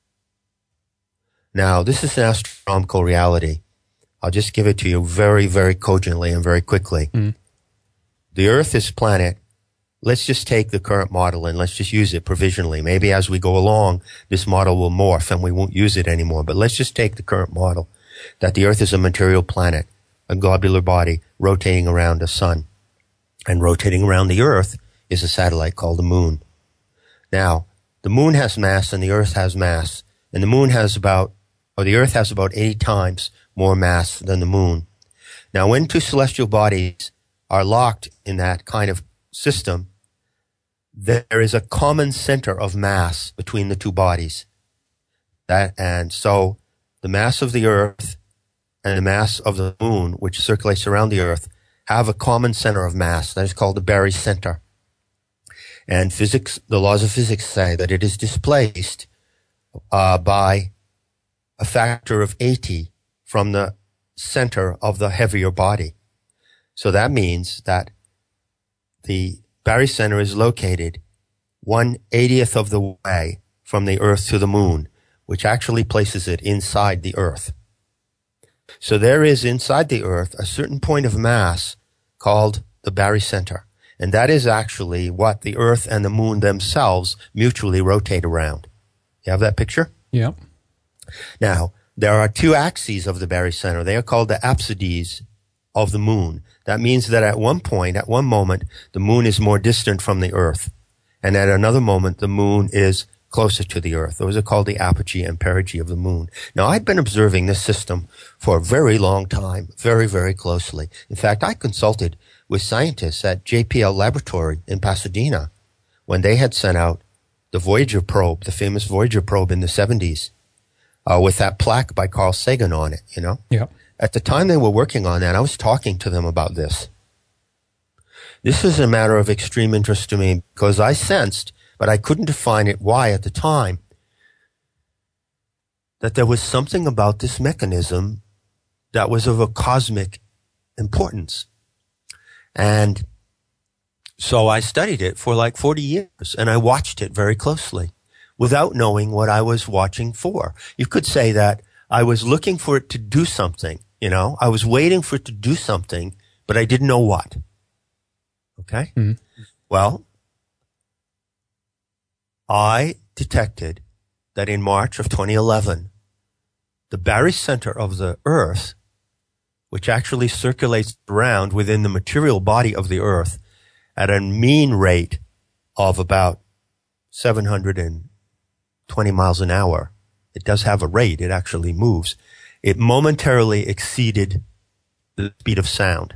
Now, this is an astronomical reality. I'll just give it to you very, very cogently and very quickly. Mm. The Earth is planet. Let's just take the current model and let's just use it provisionally. Maybe as we go along, this model will morph and we won't use it anymore. But let's just take the current model that the Earth is a material planet, a globular body rotating around a sun. And rotating around the Earth is a satellite called the Moon. Now, the Moon has mass and the Earth has mass. And the Moon has about, or the Earth has about eighty times more mass than the Moon. Now, when two celestial bodies are locked in that kind of system, there is a common center of mass between the two bodies. That, and so the mass of the Earth and the mass of the Moon, which circulates around the Earth, have a common center of mass. That is called the barycenter. And physics, the laws of physics say that it is displaced uh, by a factor of eighty from the center of the heavier body. So that means that the barycenter is located one eightieth of the way from the Earth to the Moon, which actually places it inside the Earth. So there is inside the Earth a certain point of mass called the barycenter. And that is actually what the Earth and the Moon themselves mutually rotate around. You have that picture? Yeah. Now, there are two axes of the barycenter. They are called the apsides of the Moon. That means that at one point, at one moment, the Moon is more distant from the Earth. And at another moment, the Moon is closer to the Earth. Those are called the apogee and perigee of the Moon. Now, I'd been observing this system for a very long time, very, very closely. In fact, I consulted with scientists at J P L Laboratory in Pasadena when they had sent out the Voyager probe, the famous Voyager probe in the seventies, uh, with that plaque by Carl Sagan on it, you know? Yeah. At the time they were working on that, I was talking to them about this. This is a matter of extreme interest to me because I sensed, but I couldn't define it why at the time, that there was something about this mechanism that was of a cosmic importance. And so I studied it for like forty years and I watched it very closely without knowing what I was watching for. You could say that I was looking for it to do something, you know, I was waiting for it to do something, but I didn't know what. Okay? Mm-hmm. Well, I detected that in March of twenty eleven, the barycenter of the Earth, which actually circulates around within the material body of the Earth at a mean rate of about seven hundred twenty miles an hour. It does have a rate. It actually moves. It momentarily exceeded the speed of sound.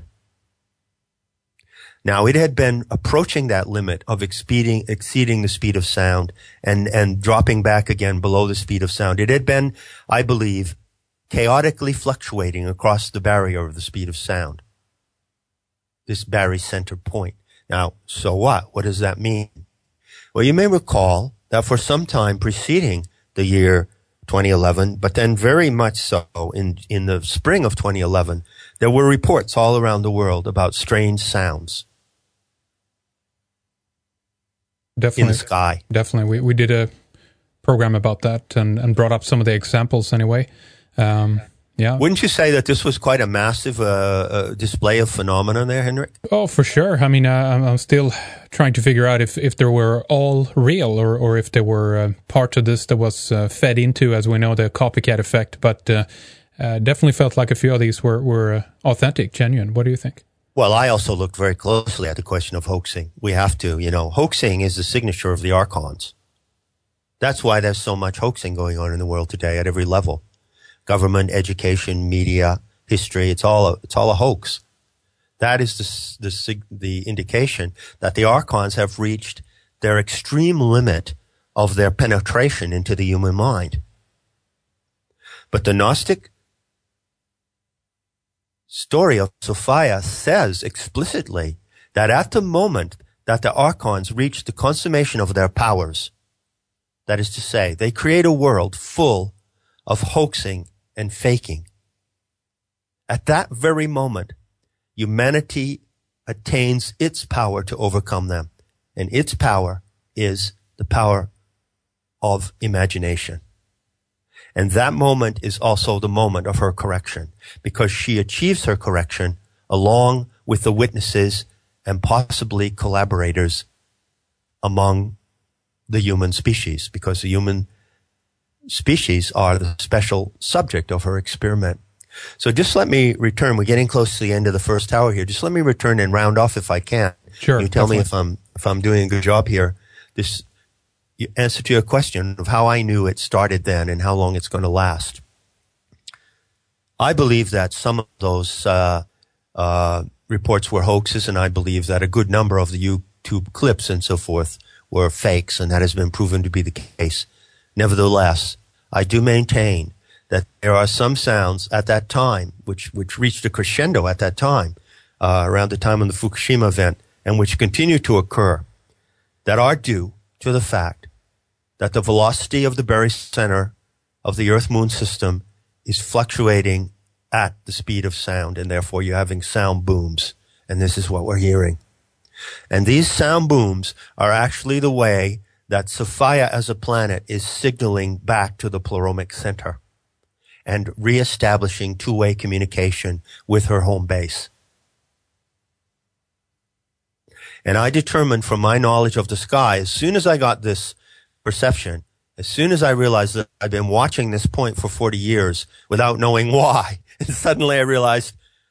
Now, it had been approaching that limit of exceeding, exceeding the speed of sound and, and dropping back again below the speed of sound. It had been, I believe, chaotically fluctuating across the barrier of the speed of sound. This barycenter point. Now, so what? What does that mean? Well, you may recall that for some time preceding the year twenty eleven, but then very much so in, in the spring of twenty eleven, there were reports all around the world about strange sounds. definitely, in the sky. Definitely. We we did a program about that and, and brought up some of the examples anyway. Um, yeah. Wouldn't you say that this was quite a massive uh, uh, display of phenomena there, Henrik? Oh, for sure. I mean, uh, I'm, I'm still trying to figure out if, if they were all real or, or if they were uh, part of this that was uh, fed into, as we know, the copycat effect. But uh, uh, definitely felt like a few of these were, were uh, authentic, genuine. What do you think? Well, I also looked very closely at the question of hoaxing. We have to, you know, hoaxing is the signature of the archons. That's why there's so much hoaxing going on in the world today at every level. Government, education, media, history, it's all a, it's all a hoax. That is the, the, the indication that the archons have reached their extreme limit of their penetration into the human mind. But the Gnostic story of Sophia says explicitly that at the moment that the archons reach the consummation of their powers, that is to say, they create a world full of hoaxing and faking. At that very moment, humanity attains its power to overcome them. And its power is the power of imagination. And that moment is also the moment of her correction, because she achieves her correction along with the witnesses and possibly collaborators among the human species, because the human species are the special subject of her experiment. So just let me return. We're getting close to the end of the first hour here. Just let me return and round off if I can. Sure. You tell definitely. me if I'm if I'm doing a good job here. This answer to your question of how I knew it started then and how long it's going to last. I believe that some of those uh, uh, reports were hoaxes, and I believe that a good number of the YouTube clips and so forth were fakes, and that has been proven to be the case. Nevertheless, I do maintain that there are some sounds at that time, which, which reached a crescendo at that time, uh, around the time of the Fukushima event, and which continue to occur, that are due to the fact that the velocity of the barycenter of the Earth-Moon system is fluctuating at the speed of sound, and therefore you're having sound booms, and this is what we're hearing. And these sound booms are actually the way that Sophia as a planet is signaling back to the Pleuromic Center and reestablishing two-way communication with her home base. And I determined from my knowledge of the sky, as soon as I got this perception, as soon as I realized that I'd been watching this point for forty years without knowing why, and suddenly I realized,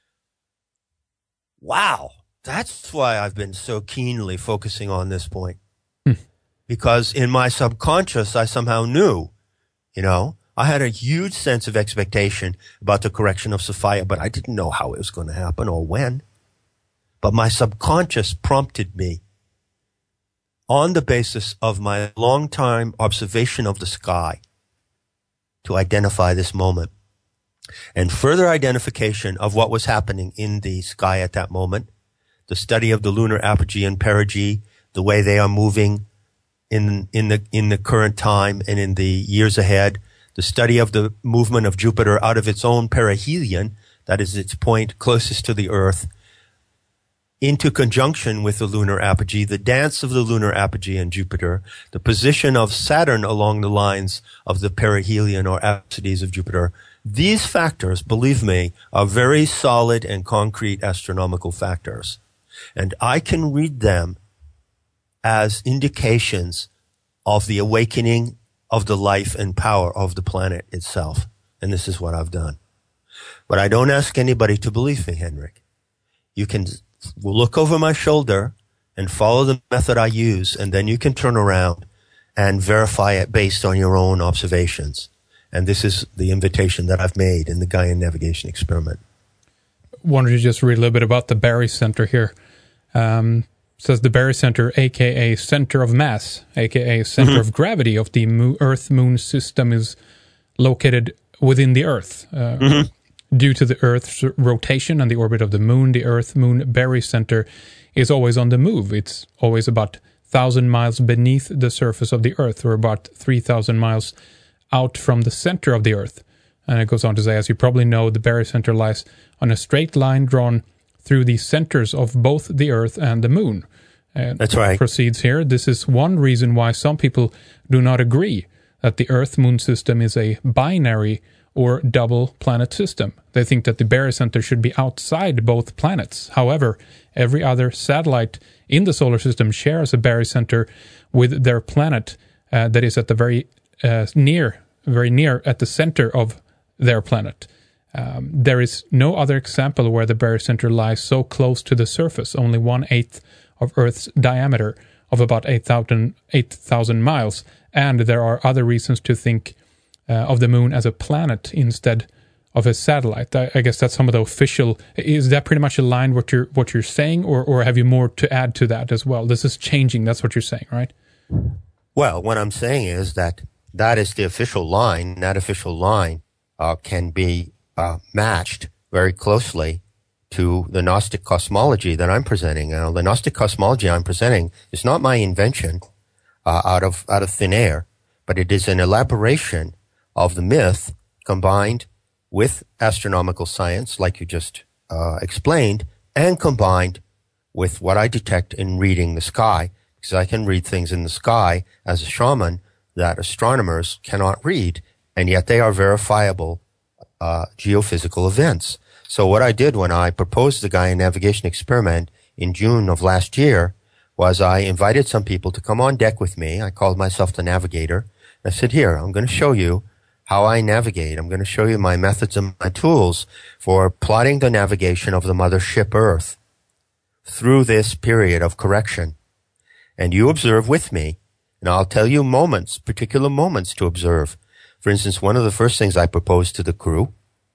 wow, that's why I've been so keenly focusing on this point. Because in my subconscious, I somehow knew, you know, I had a huge sense of expectation about the correction of Sophia, but I didn't know how it was going to happen or when. But my subconscious prompted me on the basis of my long-time observation of the sky to identify this moment. And further identification of what was happening in the sky at that moment, the study of the lunar apogee and perigee, the way they are moving in in the in the current time and in the years ahead, the study of the movement of Jupiter out of its own perihelion, that is its point closest to the Earth, into conjunction with the lunar apogee, the dance of the lunar apogee and Jupiter, the position of Saturn along the lines of the perihelion or apsides of Jupiter. These factors, believe me, are very solid and concrete astronomical factors. And I can read them as indications of the awakening of the life and power of the planet itself. And this is what I've done. But I don't ask anybody to believe me, Henrik. You can look over my shoulder and follow the method I use, and then you can turn around and verify it based on your own observations. And this is the invitation that I've made in the Gaian Navigation Experiment. Wanted to just read a little bit about the barycenter here. Um, says the barycenter, aka center of mass, aka center mm-hmm. of gravity of the mo- Earth-Moon system, is located within the Earth. Uh, mm-hmm. Due to the Earth's rotation and the orbit of the Moon, the Earth-Moon barycenter is always on the move. It's always about one thousand miles beneath the surface of the Earth, or about three thousand miles out from the center of the Earth. And it goes on to say, as you probably know, the barycenter lies on a straight line drawn through the centers of both the Earth and the Moon. uh, That's right. proceeds here. This is one reason why some people do not agree that the Earth-Moon system is a binary or double planet system. They think that the barycenter should be outside both planets. However, every other satellite in the solar system shares a barycenter with their planet uh, that is at the very uh, near, very near at the center of their planet. Um, there is no other example where the barycenter lies so close to the surface, only one-eighth of Earth's diameter of about eight thousand miles. And there are other reasons to think uh, of the moon as a planet instead of a satellite. I, I guess that's some of the official... Is that pretty much aligned what you're what you're saying, or, or have you more to add to that as well? This is changing, that's what you're saying, right? Well, what I'm saying is that that is the official line. That official line uh, can be uh, matched very closely to the Gnostic cosmology that I'm presenting. Now, the Gnostic cosmology I'm presenting is not my invention uh, out of out of thin air, but it is an elaboration of the myth combined with astronomical science, like you just uh, explained, and combined with what I detect in reading the sky, because I can read things in the sky as a shaman that astronomers cannot read, and yet they are verifiable uh, geophysical events. So what I did when I proposed the Gaia navigation experiment in June of last year was I invited some people to come on deck with me. I called myself the navigator. I said, here, I'm going to show you how I navigate. I'm going to show you my methods and my tools for plotting the navigation of the mothership Earth through this period of correction. And you observe with me, and I'll tell you moments, particular moments to observe. For instance, one of the first things I proposed to the crew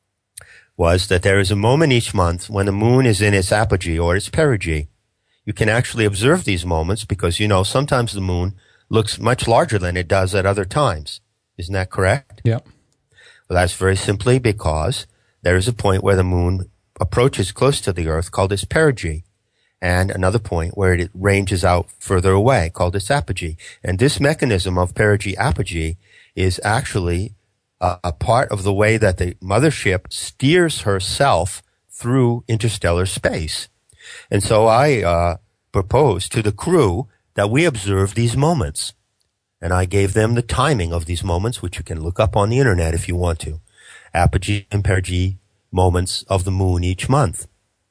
was that there is a moment each month when the moon is in its apogee or its perigee. You can actually observe these moments because, you know, sometimes the moon looks much larger than it does at other times. Isn't that correct? Yeah. Well, that's very simply because there is a point where the moon approaches close to the Earth called its perigee, and another point where it ranges out further away called its apogee. And this mechanism of perigee-apogee is actually a, a part of the way that the mothership steers herself through interstellar space. And so I uh, proposed to the crew that we observe these moments. And I gave them the timing of these moments, which you can look up on the internet if you want to. Apogee and perigee moments of the moon each month.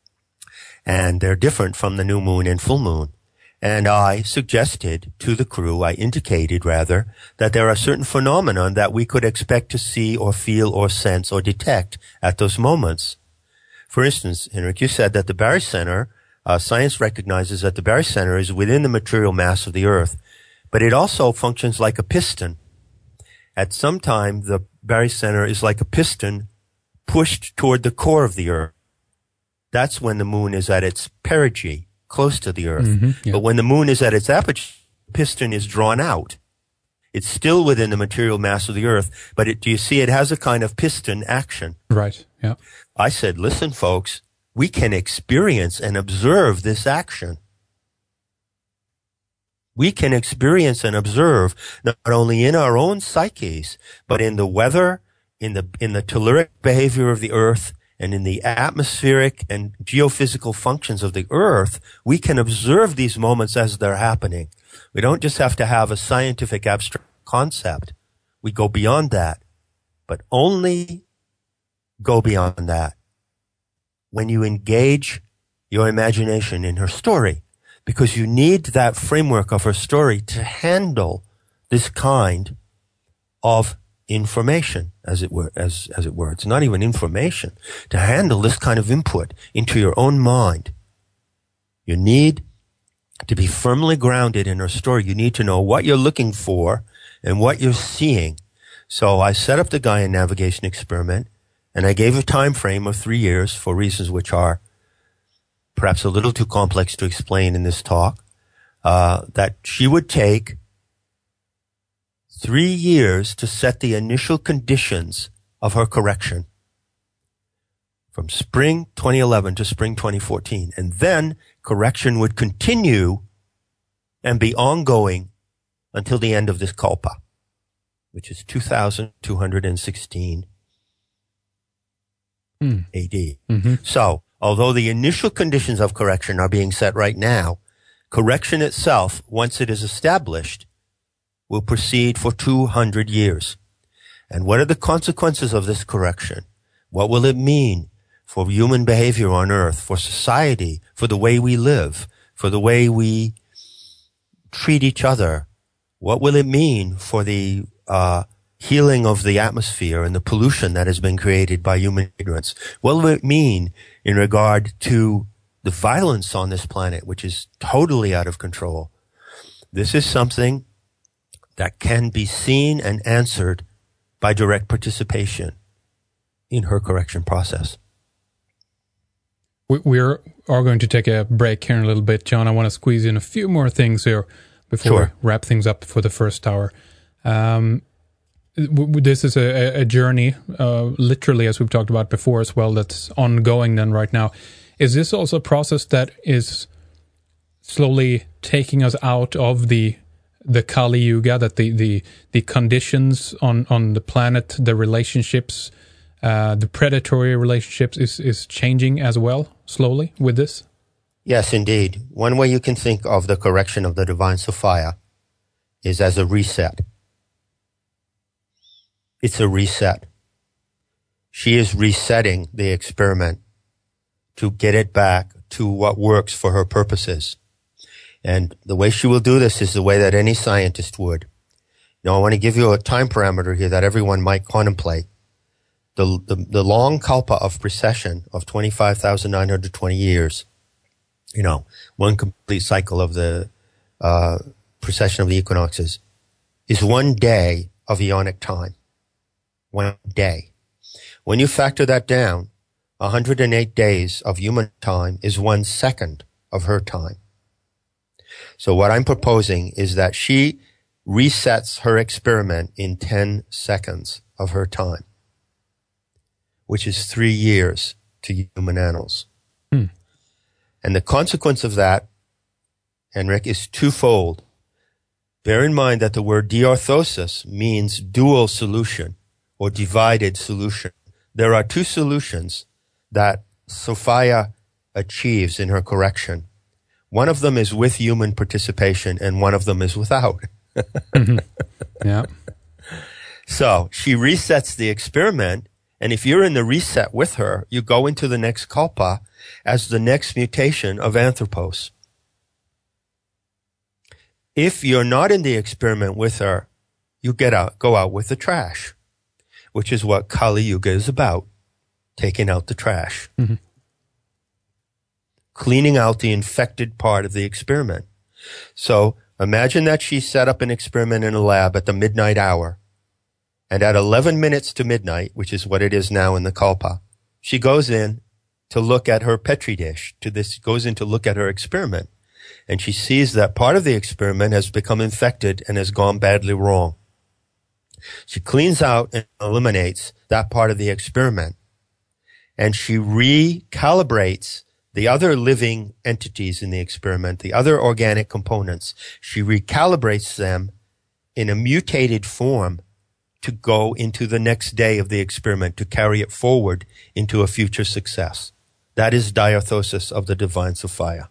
And they're different from the new moon and full moon. And I suggested to the crew, I indicated rather, that there are certain phenomena that we could expect to see or feel or sense or detect at those moments. For instance, Henrik, you said that the barycenter, uh, science recognizes that the barycenter is within the material mass of the Earth. But it also functions like a piston. At some time, the barycenter is like a piston pushed toward the core of the Earth. That's when the moon is at its perigee, close to the Earth. Mm-hmm, yeah. But when the moon is at its apogee, the piston is drawn out. It's still within the material mass of the Earth, but it, do you see it has a kind of piston action? Right, yeah. I said, listen, folks, we can experience and observe this action. We can experience and observe not only in our own psyches, but in the weather, in the in the telluric behavior of the Earth, and in the atmospheric and geophysical functions of the Earth. We can observe these moments as they're happening. We don't just have to have a scientific abstract concept. We go beyond that, but only go beyond that when you engage your imagination in her story. Because you need that framework of her story to handle this kind of information, as it were, as, as it were. It's not even information. To handle this kind of input into your own mind, you need to be firmly grounded in her story. You need to know what you're looking for and what you're seeing. So I set up the Gaia navigation experiment, and I gave a time frame of three years for reasons which are perhaps a little too complex to explain in this talk, uh, that she would take three years to set the initial conditions of her correction from spring twenty eleven to spring twenty fourteen. And then correction would continue and be ongoing until the end of this kalpa, which is two thousand two hundred sixteen mm. A D. Mm-hmm. So, although the initial conditions of correction are being set right now, correction itself, once it is established, will proceed for two hundred years. And what are the consequences of this correction? What will it mean for human behavior on Earth, for society, for the way we live, for the way we treat each other? What will it mean for the uh, healing of the atmosphere and the pollution that has been created by human ignorance? What will it mean in regard to the violence on this planet, which is totally out of control? This is something that can be seen and answered by direct participation in her correction process. We are going to take a break here in a little bit, John. I want to squeeze in a few more things here before sure. we wrap things up for the first hour. Um, this is a, a journey, uh, literally, as we've talked about before as well, that's ongoing then right now. Is this also a process that is slowly taking us out of the the Kali Yuga, that the, the, the conditions on, on the planet, the relationships, uh, the predatory relationships is, is changing as well, slowly, with this? Yes, indeed. One way you can think of the correction of the Divine Sophia is as a reset. It's a reset. She is resetting the experiment to get it back to what works for her purposes. And the way she will do this is the way that any scientist would. Now, I want to give you a time parameter here that everyone might contemplate. The, the, the long kalpa of precession of twenty-five thousand nine hundred twenty years, you know, one complete cycle of the uh, precession of the equinoxes, is one day of eonic time. One day. When you factor that down, one hundred eight days of human time is one second of her time. So what I'm proposing is that she resets her experiment in ten seconds of her time, which is three years to human annals. Hmm. And the consequence of that, Henrik, is twofold. Bear in mind that the word diorthosis means dual solution or divided solution. There are two solutions that Sophia achieves in her correction. One of them is with human participation, and one of them is without. Mm-hmm. Yeah. So she resets the experiment, and if you're in the reset with her, you go into the next kalpa as the next mutation of Anthropos. If you're not in the experiment with her, you get out, go out with the trash, which is what Kali Yuga is about, taking out the trash. Mm-hmm. Cleaning out the infected part of the experiment. So imagine that she set up an experiment in a lab at the midnight hour. And at eleven minutes to midnight, which is what it is now in the kalpa, she goes in to look at her Petri dish, to this, goes in to look at her experiment. And she sees that part of the experiment has become infected and has gone badly wrong. She cleans out and eliminates that part of the experiment. And she recalibrates the other living entities in the experiment, the other organic components. She recalibrates them in a mutated form to go into the next day of the experiment, to carry it forward into a future success. That is diorthosis of the Divine Sophia.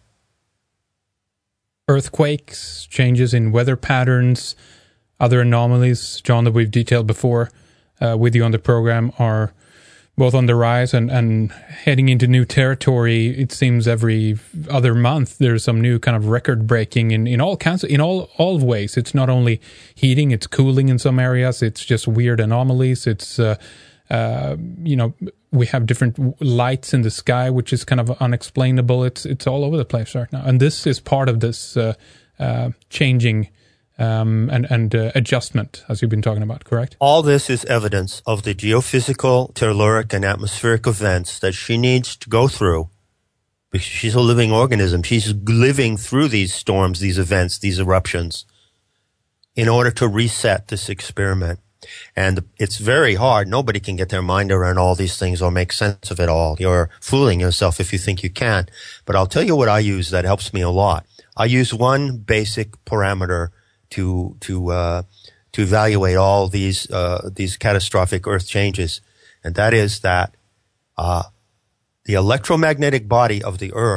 Earthquakes, changes in weather patterns, other anomalies, John, that we've detailed before uh, with you on the program, are both on the rise and, and heading into new territory. It seems every other month there's some new kind of record breaking in, in all kinds of, in all, all ways. It's not only heating, it's cooling in some areas. It's just weird anomalies. It's, uh, uh, you know, we have different lights in the sky, which is kind of unexplainable. It's, it's all over the place right now. And this is part of this, uh, uh, changing Um, and, and uh, adjustment, as you've been talking about, correct? All this is evidence of the geophysical, telluric, and atmospheric events that she needs to go through, because she's a living organism. She's living through these storms, these events, these eruptions, in order to reset this experiment. And it's very hard. Nobody can get their mind around all these things or make sense of it all. You're fooling yourself if you think you can. But I'll tell you what I use that helps me a lot. I use one basic parameter to to uh, to evaluate all these uh, these catastrophic Earth changes, and that is that uh, the electromagnetic body of the Earth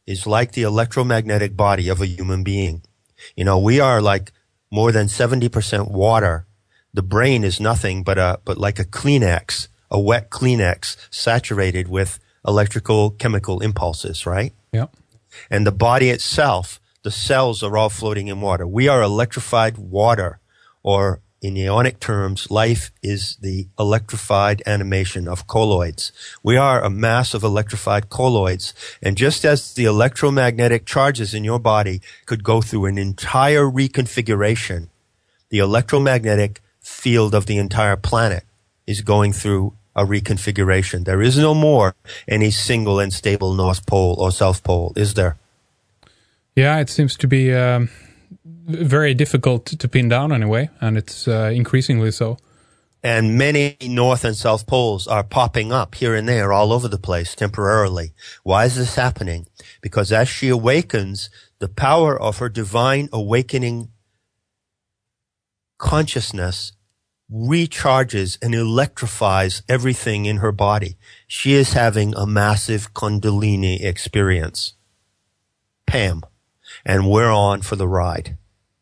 is like the electromagnetic body of a human being. You know, we are like more than seventy percent water. The brain is nothing but a, but like a Kleenex, a wet Kleenex saturated with electrical chemical impulses, right? Yeah. And the body itself, the cells are all floating in water. We are electrified water, or in ionic terms, life is the electrified animation of colloids. We are a mass of electrified colloids. And just as the electromagnetic charges in your body could go through an entire reconfiguration, the electromagnetic field of the entire planet is going through a reconfiguration. There is no more any single and stable North Pole or South Pole, is there? Yeah, it seems to be um, very difficult to pin down anyway, and it's uh, increasingly so. And many North and South Poles are popping up here and there all over the place temporarily. Why is this happening? Because as she awakens, the power of her divine awakening consciousness recharges and electrifies everything in her body. She is having a massive Kundalini experience. Pam. And we're on for the ride.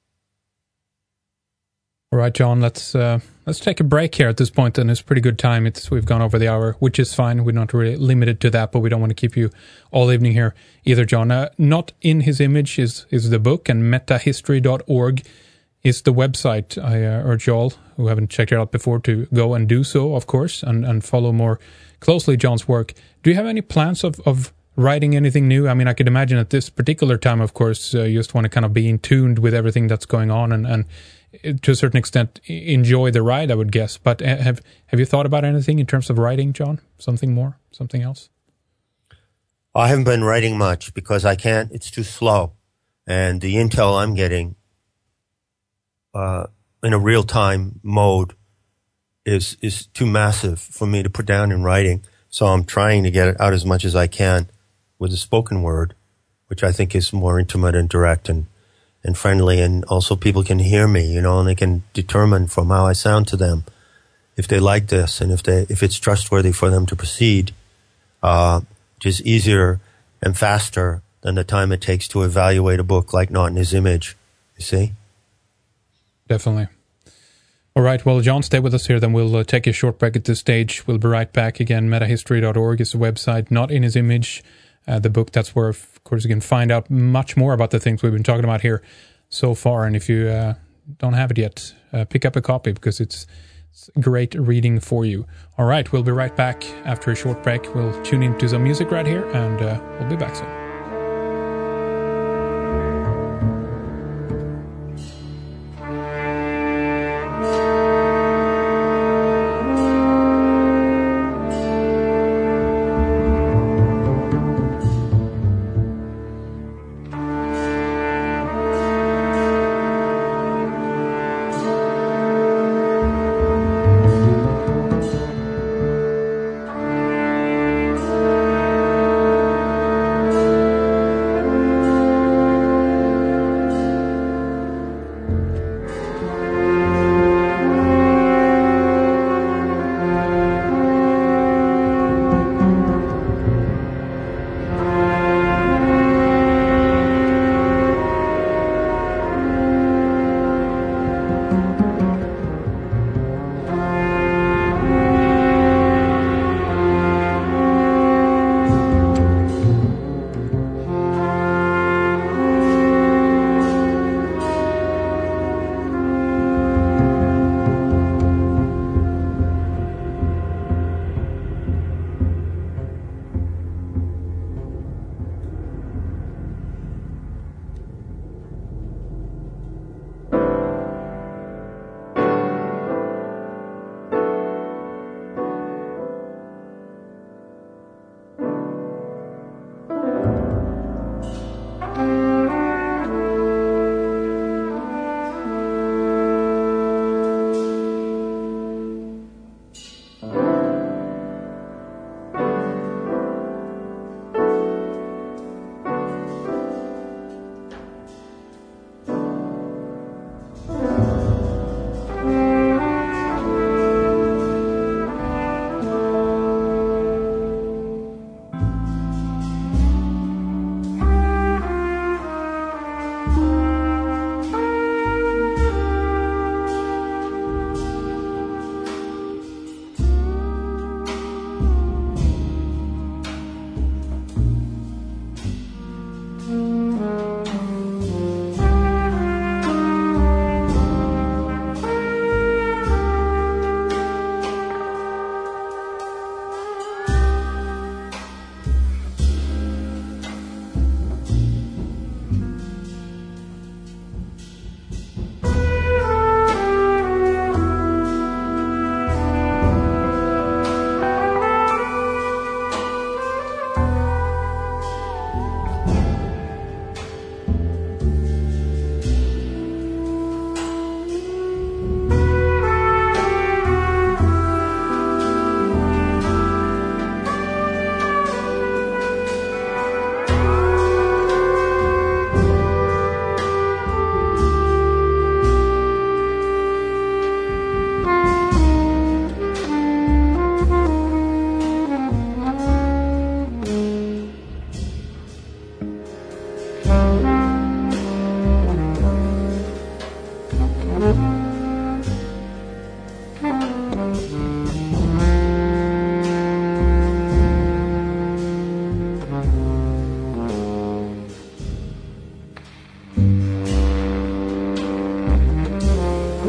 All right, John, let's uh, let's take a break here at this point, and it's pretty good time. It's we've gone over the hour, which is fine. We're not really limited to that, but we don't want to keep you all evening here either, John. Uh, Not in His Image is, is the book, and metahistory dot org is the website. I uh, urge you all who haven't checked it out before to go and do so, of course, and, and follow more closely John's work. Do you have any plans of, of writing anything new? I mean, I could imagine at this particular time, of course, uh, you just want to kind of be in tuned with everything that's going on and, and to a certain extent enjoy the ride, I would guess. But have have you thought about anything in terms of writing, John? Something more? Something else? I haven't been writing much because I can't. It's too slow. And the intel I'm getting uh, in a real-time mode is is too massive for me to put down in writing. So I'm trying to get it out as much as I can with the spoken word, which I think is more intimate and direct and, and friendly. And also people can hear me, you know, and they can determine from how I sound to them if they like this and if they if it's trustworthy for them to proceed, uh, which is easier and faster than the time it takes to evaluate a book like Not in His Image, you see? Definitely. All right, well, John, stay with us here, then we'll uh, take a short break at this stage. We'll be right back again. metahistory dot org is the website. Not in His Image, uh, the book. That's where, of course, you can find out much more about the things we've been talking about here so far. And if you uh, don't have it yet, uh, pick up a copy because it's, it's great reading for you. All right, we'll be right back after a short break. We'll tune into some music right here, and uh, we'll be back soon.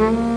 Bye.